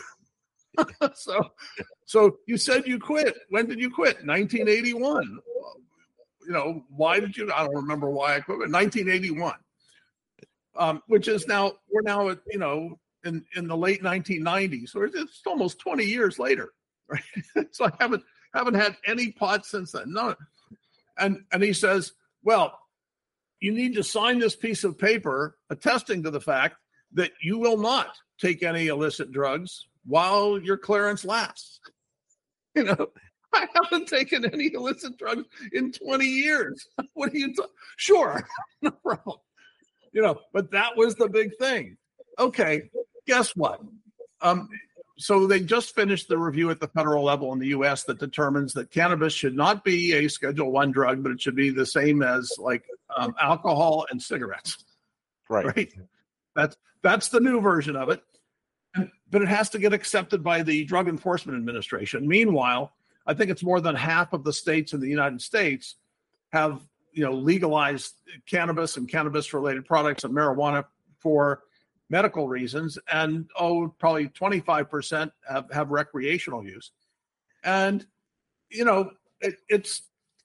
so so you said you quit. When did you quit? nineteen eighty-one. You know, why did you? I don't remember why I quit, but nineteen eighty-one. Um, which is now, we're now at, you know, in, in the late nineteen nineties, or it's almost twenty years later, right? So I haven't haven't had any pot since then. No. And and he says, well, you need to sign this piece of paper attesting to the fact that you will not take any illicit drugs while your clearance lasts. You know, I haven't taken any illicit drugs in twenty years. What are you talking? Sure, no problem. You know, but that was the big thing. Okay, guess what? Um, so they just finished the review at the federal level in the U S that determines that cannabis should not be a Schedule One drug, but it should be the same as like um, alcohol and cigarettes. Right. Right. That's that's the new version of it. But it has to get accepted by the Drug Enforcement Administration. Meanwhile, I think it's more than half of the states in the United States have, you know, legalized cannabis and cannabis-related products and marijuana for medical reasons, and oh, probably twenty-five percent have, have recreational use. And, you know, it, it's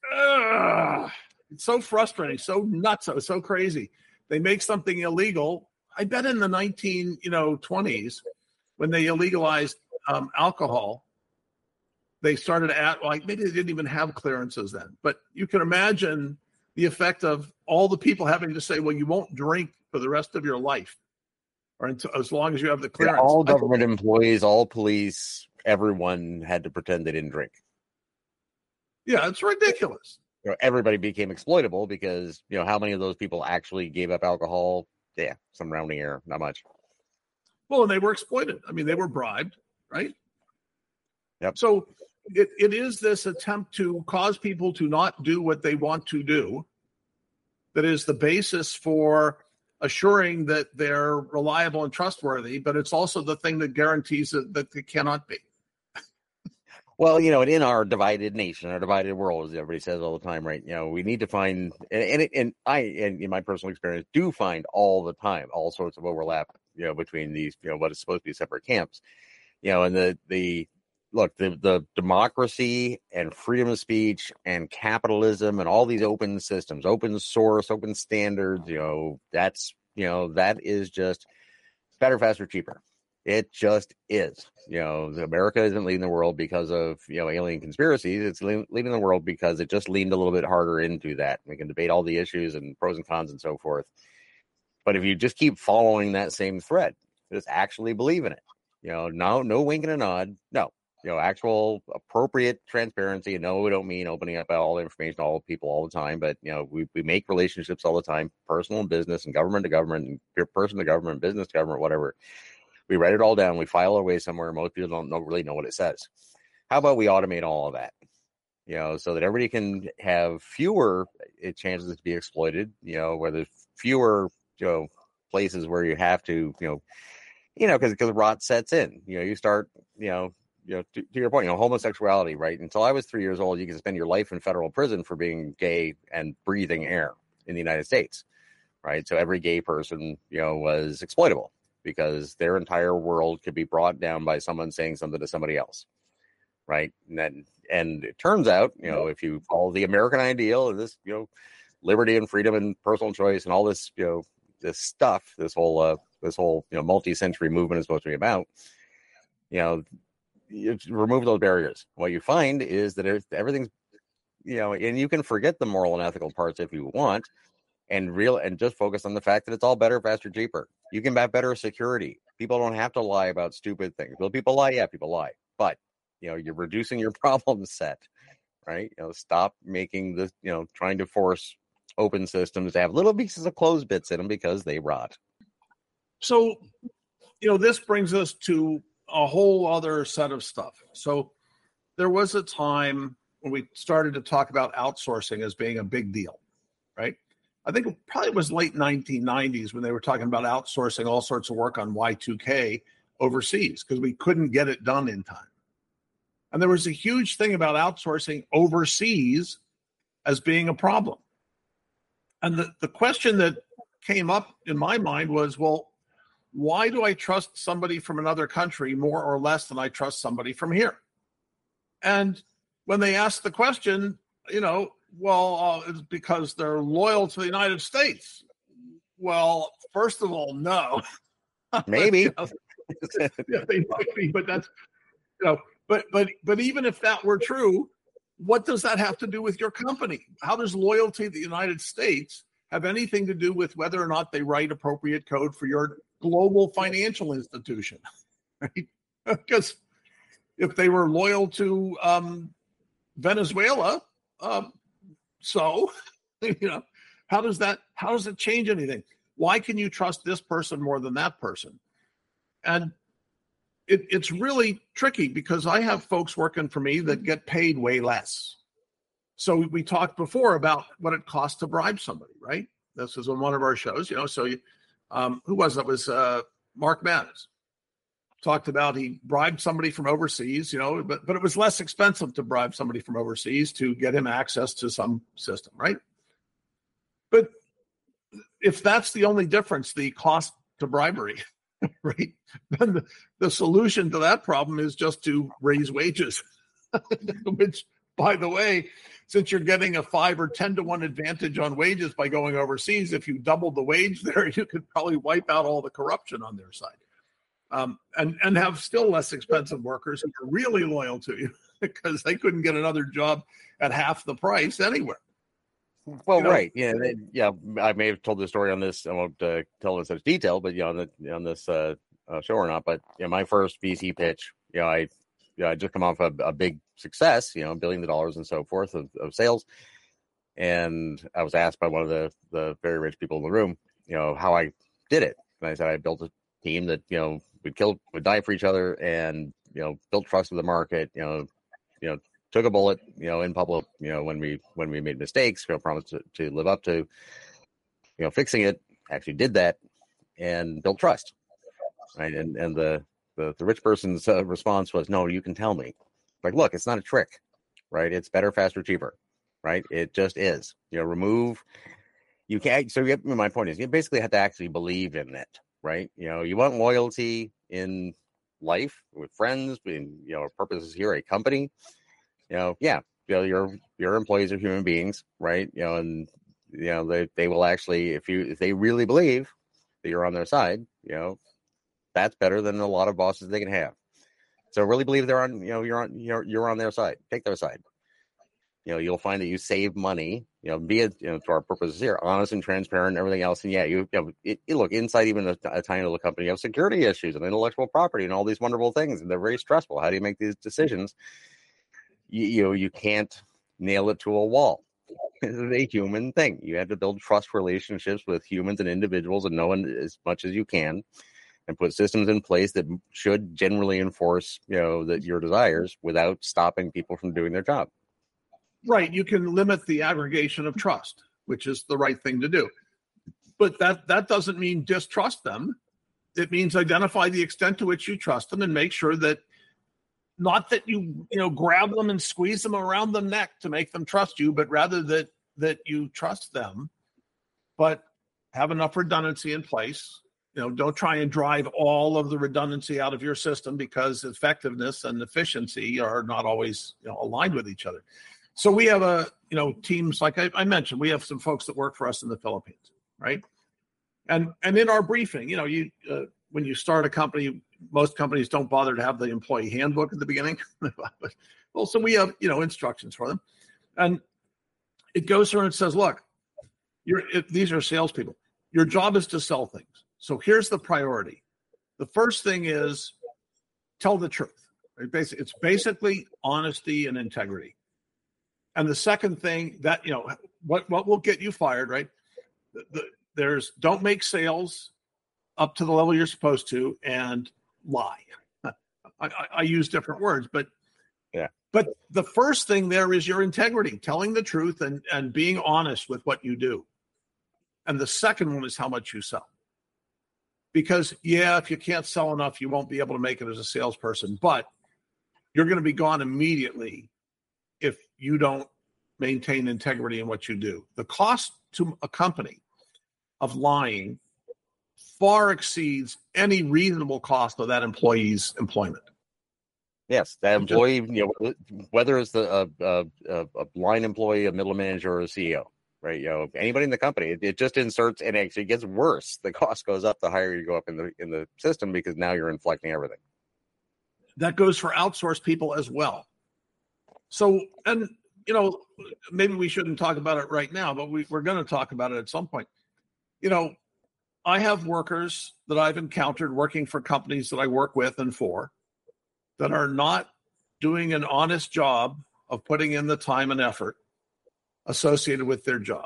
uh, it's so frustrating, so nuts, so, so crazy. They make something illegal. I bet in the nineteen, you know, twenties, when they illegalized um, alcohol, they started at, like, maybe they didn't even have clearances then. But you can imagine the effect of all the people having to say, well, you won't drink for the rest of your life, or until, as long as you have the clearance. Yeah, all government employees, all police, everyone had to pretend they didn't drink. Yeah, it's ridiculous. You know, everybody became exploitable because, you know, how many of those people actually gave up alcohol? Yeah, some rounding error, not much. Well, and they were exploited. I mean, they were bribed, right? Yep. So it, it is this attempt to cause people to not do what they want to do that is the basis for assuring that they're reliable and trustworthy, but it's also the thing that guarantees that, that they cannot be. Well, you know, and in our divided nation, our divided world, as everybody says all the time, right? You know, we need to find, and and, it, and I, and in my personal experience, do find all the time all sorts of overlap, you know, between these, you know, what is supposed to be separate camps, you know, and the the look, the the democracy and freedom of speech and capitalism and all these open systems, open source, open standards, you know, that's, you know, that is just better, faster, cheaper. It just is. You know, America isn't leading the world because of, you know, alien conspiracies. It's le- leading the world because it just leaned a little bit harder into that. We can debate all the issues and pros and cons and so forth. But if you just keep following that same thread, just actually believe in it, you know, no, no wink and a nod. No, you know, actual appropriate transparency. And no, we don't mean opening up all the information to all people all the time. But, you know, we, we make relationships all the time, personal and business and government to government and person to government, business to government, whatever. We write it all down. We file it away somewhere. Most people don't know, really know what it says. How about we automate all of that, you know, so that everybody can have fewer chances to be exploited, you know, where there's fewer, you know, places where you have to, you know, you know, because because rot sets in. You know, you start, you know, you know, to, to your point, you know, homosexuality, right? Until I was three years old, you can spend your life in federal prison for being gay and breathing air in the United States, right? So every gay person, you know, was exploitable, because their entire world could be brought down by someone saying something to somebody else, right? And then, and it turns out, you know, if you follow the American ideal of this, you know, liberty and freedom and personal choice and all this, you know, this stuff, this whole, uh, this whole, you know, multi-century movement is supposed to be about, you know, you remove those barriers. What you find is that everything's, you know, and you can forget the moral and ethical parts if you want, and real and just focus on the fact that it's all better, faster, cheaper. You can have better security. People don't have to lie about stupid things. Will people lie? Yeah, people lie. But, you know, you're reducing your problem set, right? You know, stop making this, you know, trying to force open systems to have little pieces of closed bits in them because they rot. So, you know, this brings us to a whole other set of stuff. So there was a time when we started to talk about outsourcing as being a big deal, right? I think it probably was late nineteen nineties when they were talking about outsourcing all sorts of work on Y two K overseas because we couldn't get it done in time. And there was a huge thing about outsourcing overseas as being a problem. And the, the question that came up in my mind was, well, why do I trust somebody from another country more or less than I trust somebody from here? And when they asked the question, you know, well, uh, it's because they're loyal to the United States. Well, first of all, no. Maybe. You know, yeah, they might be, but that's, you know, but but but even if that were true, what does that have to do with your company? How does loyalty to the United States have anything to do with whether or not they write appropriate code for your global financial institution? Right? Because if they were loyal to um, Venezuela, um, so, you know, how does that, how does it change anything? Why can you trust this person more than that person? And it, it's really tricky because I have folks working for me that get paid way less. So we talked before about what it costs to bribe somebody, right? This was on one of our shows, you know. So you, um, who was it? It was uh, Mark Madness. Talked about he bribed somebody from overseas, you know, but but it was less expensive to bribe somebody from overseas to get him access to some system, right? But if that's the only difference, the cost to bribery, right? Then the, the solution to that problem is just to raise wages, which, by the way, since you're getting a five or ten to one advantage on wages by going overseas, if you doubled the wage there, you could probably wipe out all the corruption on their side. Um, and, and have still less expensive workers who are really loyal to you because they couldn't get another job at half the price anywhere. Well, you know? right. Yeah. They, yeah. I may have told the story on this. I won't uh, tell in such detail, but yeah, on, the, on this uh, uh, show or not. But you know, my first V C pitch, you know, I, you know, I just come off a, a big success, you know, billions of dollars and so forth of, of sales. And I was asked by one of the, the very rich people in the room, you know, how I did it. And I said, I built a team that, you know, would kill, would die for each other, and you know, built trust with the market. You know, you know, took a bullet, you know, in public. You know, when we when we made mistakes, you know, promised to, to live up to, you know, fixing it. Actually, did that, and built trust. Right, and and the the, the rich person's uh, response was, "No, you can tell me." Like, look, it's not a trick, right? It's better, faster, cheaper, right? It just is. You know, remove. You can't. So, you get, my point is, you basically have to actually believe in it. Right. You know, you want loyalty in life with friends, in, you know, purposes here, a company, you know, yeah, you know, your, your employees are human beings, right. You know, and, you know, they, they will actually, if you, if they really believe that you're on their side, you know, that's better than a lot of bosses they can have. So really believe they're on, you know, you're on, you're, you're on their side, take their side. You know, you'll find that you save money, you know, be it, you know, to our purposes here, honest and transparent and everything else. And yeah, you, you know, it, it, look, inside even a, a tiny little company, you have security issues and intellectual property and all these wonderful things. And they're very stressful. How do you make these decisions? You, you know, you can't nail it to a wall. This is a human thing. You have to build trust relationships with humans and individuals and know one as much as you can, and put systems in place that should generally enforce, you know, that your desires without stopping people from doing their job. Right. You can limit the aggregation of trust, which is the right thing to do. But that, that doesn't mean distrust them. It means identify the extent to which you trust them and make sure that, not that you, you know, grab them and squeeze them around the neck to make them trust you, but rather that, that you trust them, but have enough redundancy in place. You know, don't try and drive all of the redundancy out of your system, because effectiveness and efficiency are not always, you know, aligned with each other. So we have a, you know, teams like I, I mentioned, we have some folks that work for us in the Philippines, right? And and in our briefing, you know, you uh, when you start a company, most companies don't bother to have the employee handbook at the beginning. But also we have, you know, instructions for them, and it goes through and it says, look, you're it, these are salespeople. Your job is to sell things. So here's the priority. The first thing is tell the truth. Right? Basically, it's basically honesty and integrity. And the second thing that, you know, what, what will get you fired, right? The, the, there's don't make sales up to the level you're supposed to and lie. I, I, I use different words, but yeah. But the first thing there is your integrity, telling the truth and, and being honest with what you do. And the second one is how much you sell. Because, yeah, if you can't sell enough, you won't be able to make it as a salesperson, but you're going to be gone immediately if you don't maintain integrity in what you do. The cost to a company of lying far exceeds any reasonable cost of that employee's employment. Yes, that employee, you know, whether it's the uh, uh, a blind employee, a middle manager, or a C E O, right? You know, anybody in the company, it, it just inserts and actually gets worse. The cost goes up the higher you go up in the in the system, because now you're inflecting everything. That goes for outsourced people as well. So, and you know, maybe we shouldn't talk about it right now, but we, we're going to talk about it at some point. You know, I have workers that I've encountered working for companies that I work with and for that are not doing an honest job of putting in the time and effort associated with their job.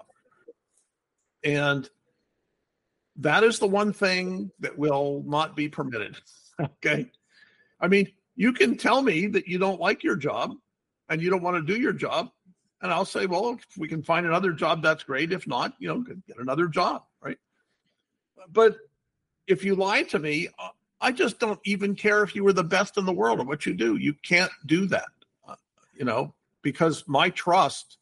And that is the one thing that will not be permitted. Okay. I mean, you can tell me that you don't like your job and you don't want to do your job, And I'll say, well, if we can find another job, that's great. If not, you know, get another job, right? But if you lie to me, I just don't even care if you were the best in the world at what you do. You can't do that, uh, you know, because my trust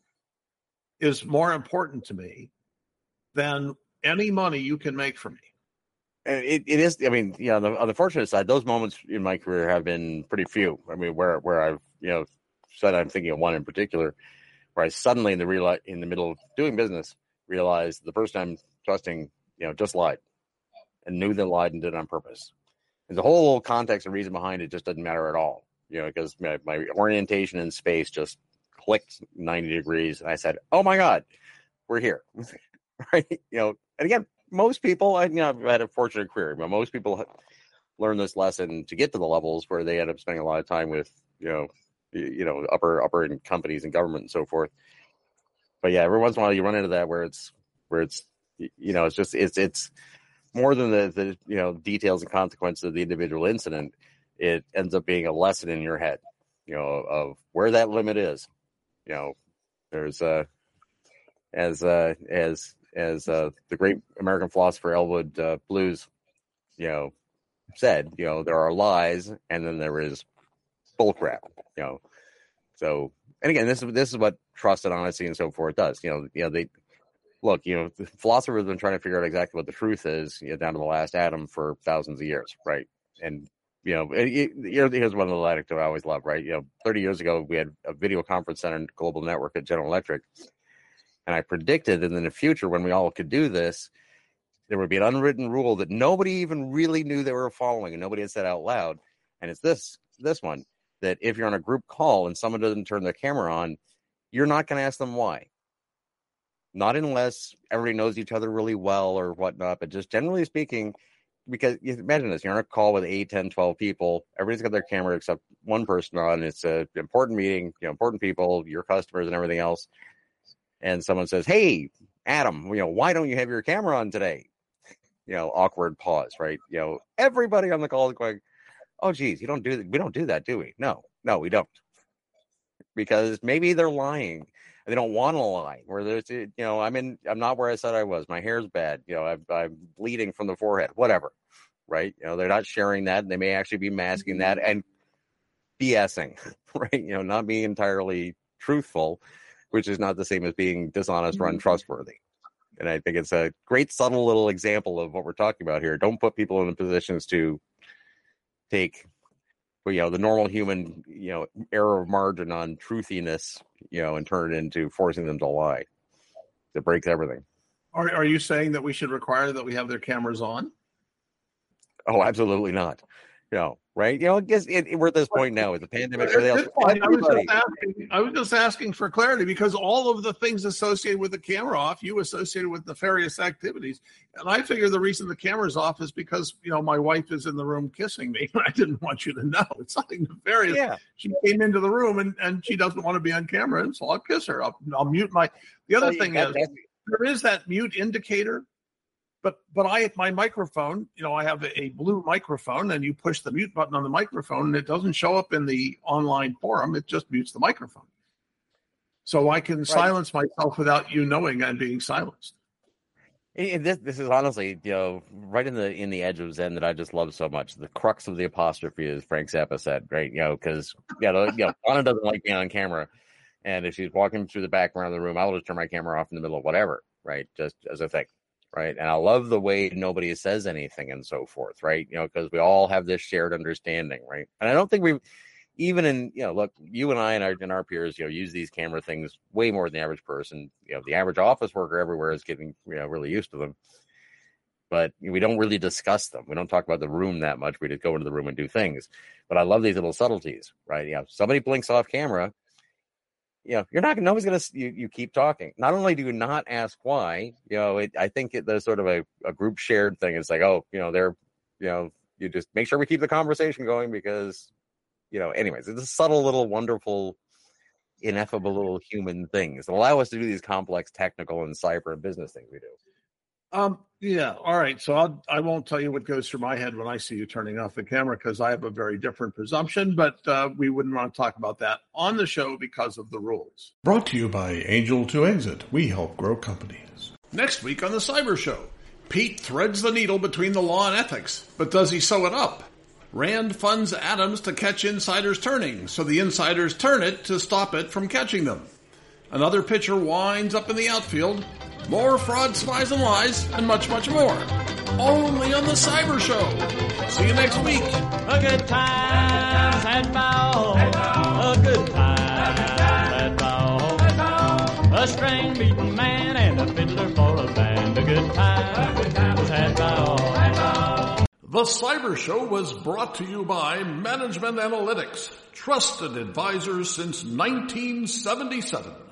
is more important to me than any money you can make for me. And it, it is, I mean, you know, the, on the fortunate side, those moments in my career have been pretty few. I mean, where, where I've, you know, said I'm thinking of one in particular, where I suddenly in the real, in the middle of doing business, realized the person I'm trusting, you know, just lied and knew they lied and did it on purpose. And the whole context and reason behind it just doesn't matter at all, you know, because my, my orientation in space just clicked ninety degrees. And I said, oh my God, we're here. Right. You know, and again, most people, I, you know, I've had a fortunate career, but most people learn this lesson to get to the levels where they end up spending a lot of time with, you know, you, you know, upper, upper in companies and government and so forth. But yeah, every once in a while you run into that where it's, where it's, you know, it's just, it's, it's more than the, the, you know, details and consequences of the individual incident. It ends up being a lesson in your head, you know, of where that limit is. You know, there's uh as uh as as uh the great American philosopher Elwood uh, Blues, you know, said, you know, there are lies and then there is bullcrap, you know. So, and again, this is this is what trust and honesty and so forth does. You know, you know, they look, you know, the philosophers have been trying to figure out exactly what the truth is, you know, down to the last atom for thousands of years, right? And you know, it, it, here's one of the anecdotes I always love, right? You know, thirty years ago, we had a video conference center global network at General Electric. And I predicted that in the future, when we all could do this, there would be an unwritten rule that nobody even really knew they were following and nobody had said out loud. And it's this, this one, that if you're on a group call and someone doesn't turn their camera on, you're not going to ask them why. Not unless everybody knows each other really well or whatnot, but just generally speaking, because you imagine this, you're on a call with eight, ten, twelve people. Everybody's got their camera except one person on. It's an important meeting, you know, important people, your customers and everything else. And someone says, hey, Adam, you know, why don't you have your camera on today? You know, awkward pause, right? You know, everybody on the call is going, oh, geez, you don't do that. We don't do that, do we? No, no, we don't. Because maybe they're lying. They don't want to lie. Where there's, you know, I'm in, I'm not where I said I was. My hair's bad. You know, I'm, I'm bleeding from the forehead, whatever. Right. You know, they're not sharing that. They may actually be masking that and BSing, right? You know, not being entirely truthful, which is not the same as being dishonest or untrustworthy. And I think it's a great subtle little example of what we're talking about here. Don't put people in positions to take, you know, the normal human, you know, error of margin on truthiness, you know, and turn it into forcing them to lie. That breaks everything. Are are you saying that we should require that we have their cameras on? Oh, absolutely not. You know, right? You know, I guess it, it, we're at this point now with the pandemic. At else, this point, I was just asking. I was just asking for clarity because all of the things associated with the camera off, you associated with nefarious activities, and I figure the reason the camera's off is because you know my wife is in the room kissing me. I didn't want you to know it's nothing nefarious. Yeah. She came into the room and, and she doesn't want to be on camera, and so I'll kiss her. I'll, I'll mute my. The other oh, thing is there is that mute indicator. But but I my microphone, you know, I have a, a blue microphone, and you push the mute button on the microphone, and it doesn't show up in the online forum. It just mutes the microphone, so I can right. silence myself without you knowing I'm being silenced. And this this is honestly, you know, right in the in the edge of Zen that I just love so much. The crux of the apostrophe, as Frank Zappa said, right? You know, because you know, you know, Donna doesn't like being on camera, and if she's walking through the background of the room, I'll just turn my camera off in the middle of whatever, right? Just as a thing. Right. And I love the way nobody says anything and so forth. Right. You know, because we all have this shared understanding. Right. And I don't think we even in, you know, look, you and I and our, and our peers, you know, use these camera things way more than the average person. You know, the average office worker everywhere is getting, you know, really used to them. But we don't really discuss them. We don't talk about the room that much. We just go into the room and do things. But I love these little subtleties. Right. Yeah. You know, somebody blinks off camera. You know, you're not, nobody's going to, you, you keep talking. Not only do you not ask why, you know, it, I think it, there's sort of a, a group shared thing. It's like, oh, you know, they're, you know, you just make sure we keep the conversation going because, you know, anyways, it's a subtle little, wonderful, ineffable little human things that allow us to do these complex technical and cyber and business things we do. Um, yeah. All right. So I'll, I won't tell you what goes through my head when I see you turning off the camera, because I have a very different presumption, but uh, we wouldn't want to talk about that on the show because of the rules. Brought to you by Angel to Exit. We help grow companies. Next week on the Cyber Show, Pete threads the needle between the law and ethics, but does he sew it up? Rand funds atoms to catch insiders turning, so the insiders turn it to stop it from catching them. Another pitcher winds up in the outfield. More fraud, spies, and lies, and much, much more. Only on the Cyber Show. See you next week. A good time at Bow. A good time at Bow. A string beating man and a fiddler for a band. A good time at Bow. The Cyber Show was brought to you by Management Analytics, trusted advisors since nineteen seventy-seven.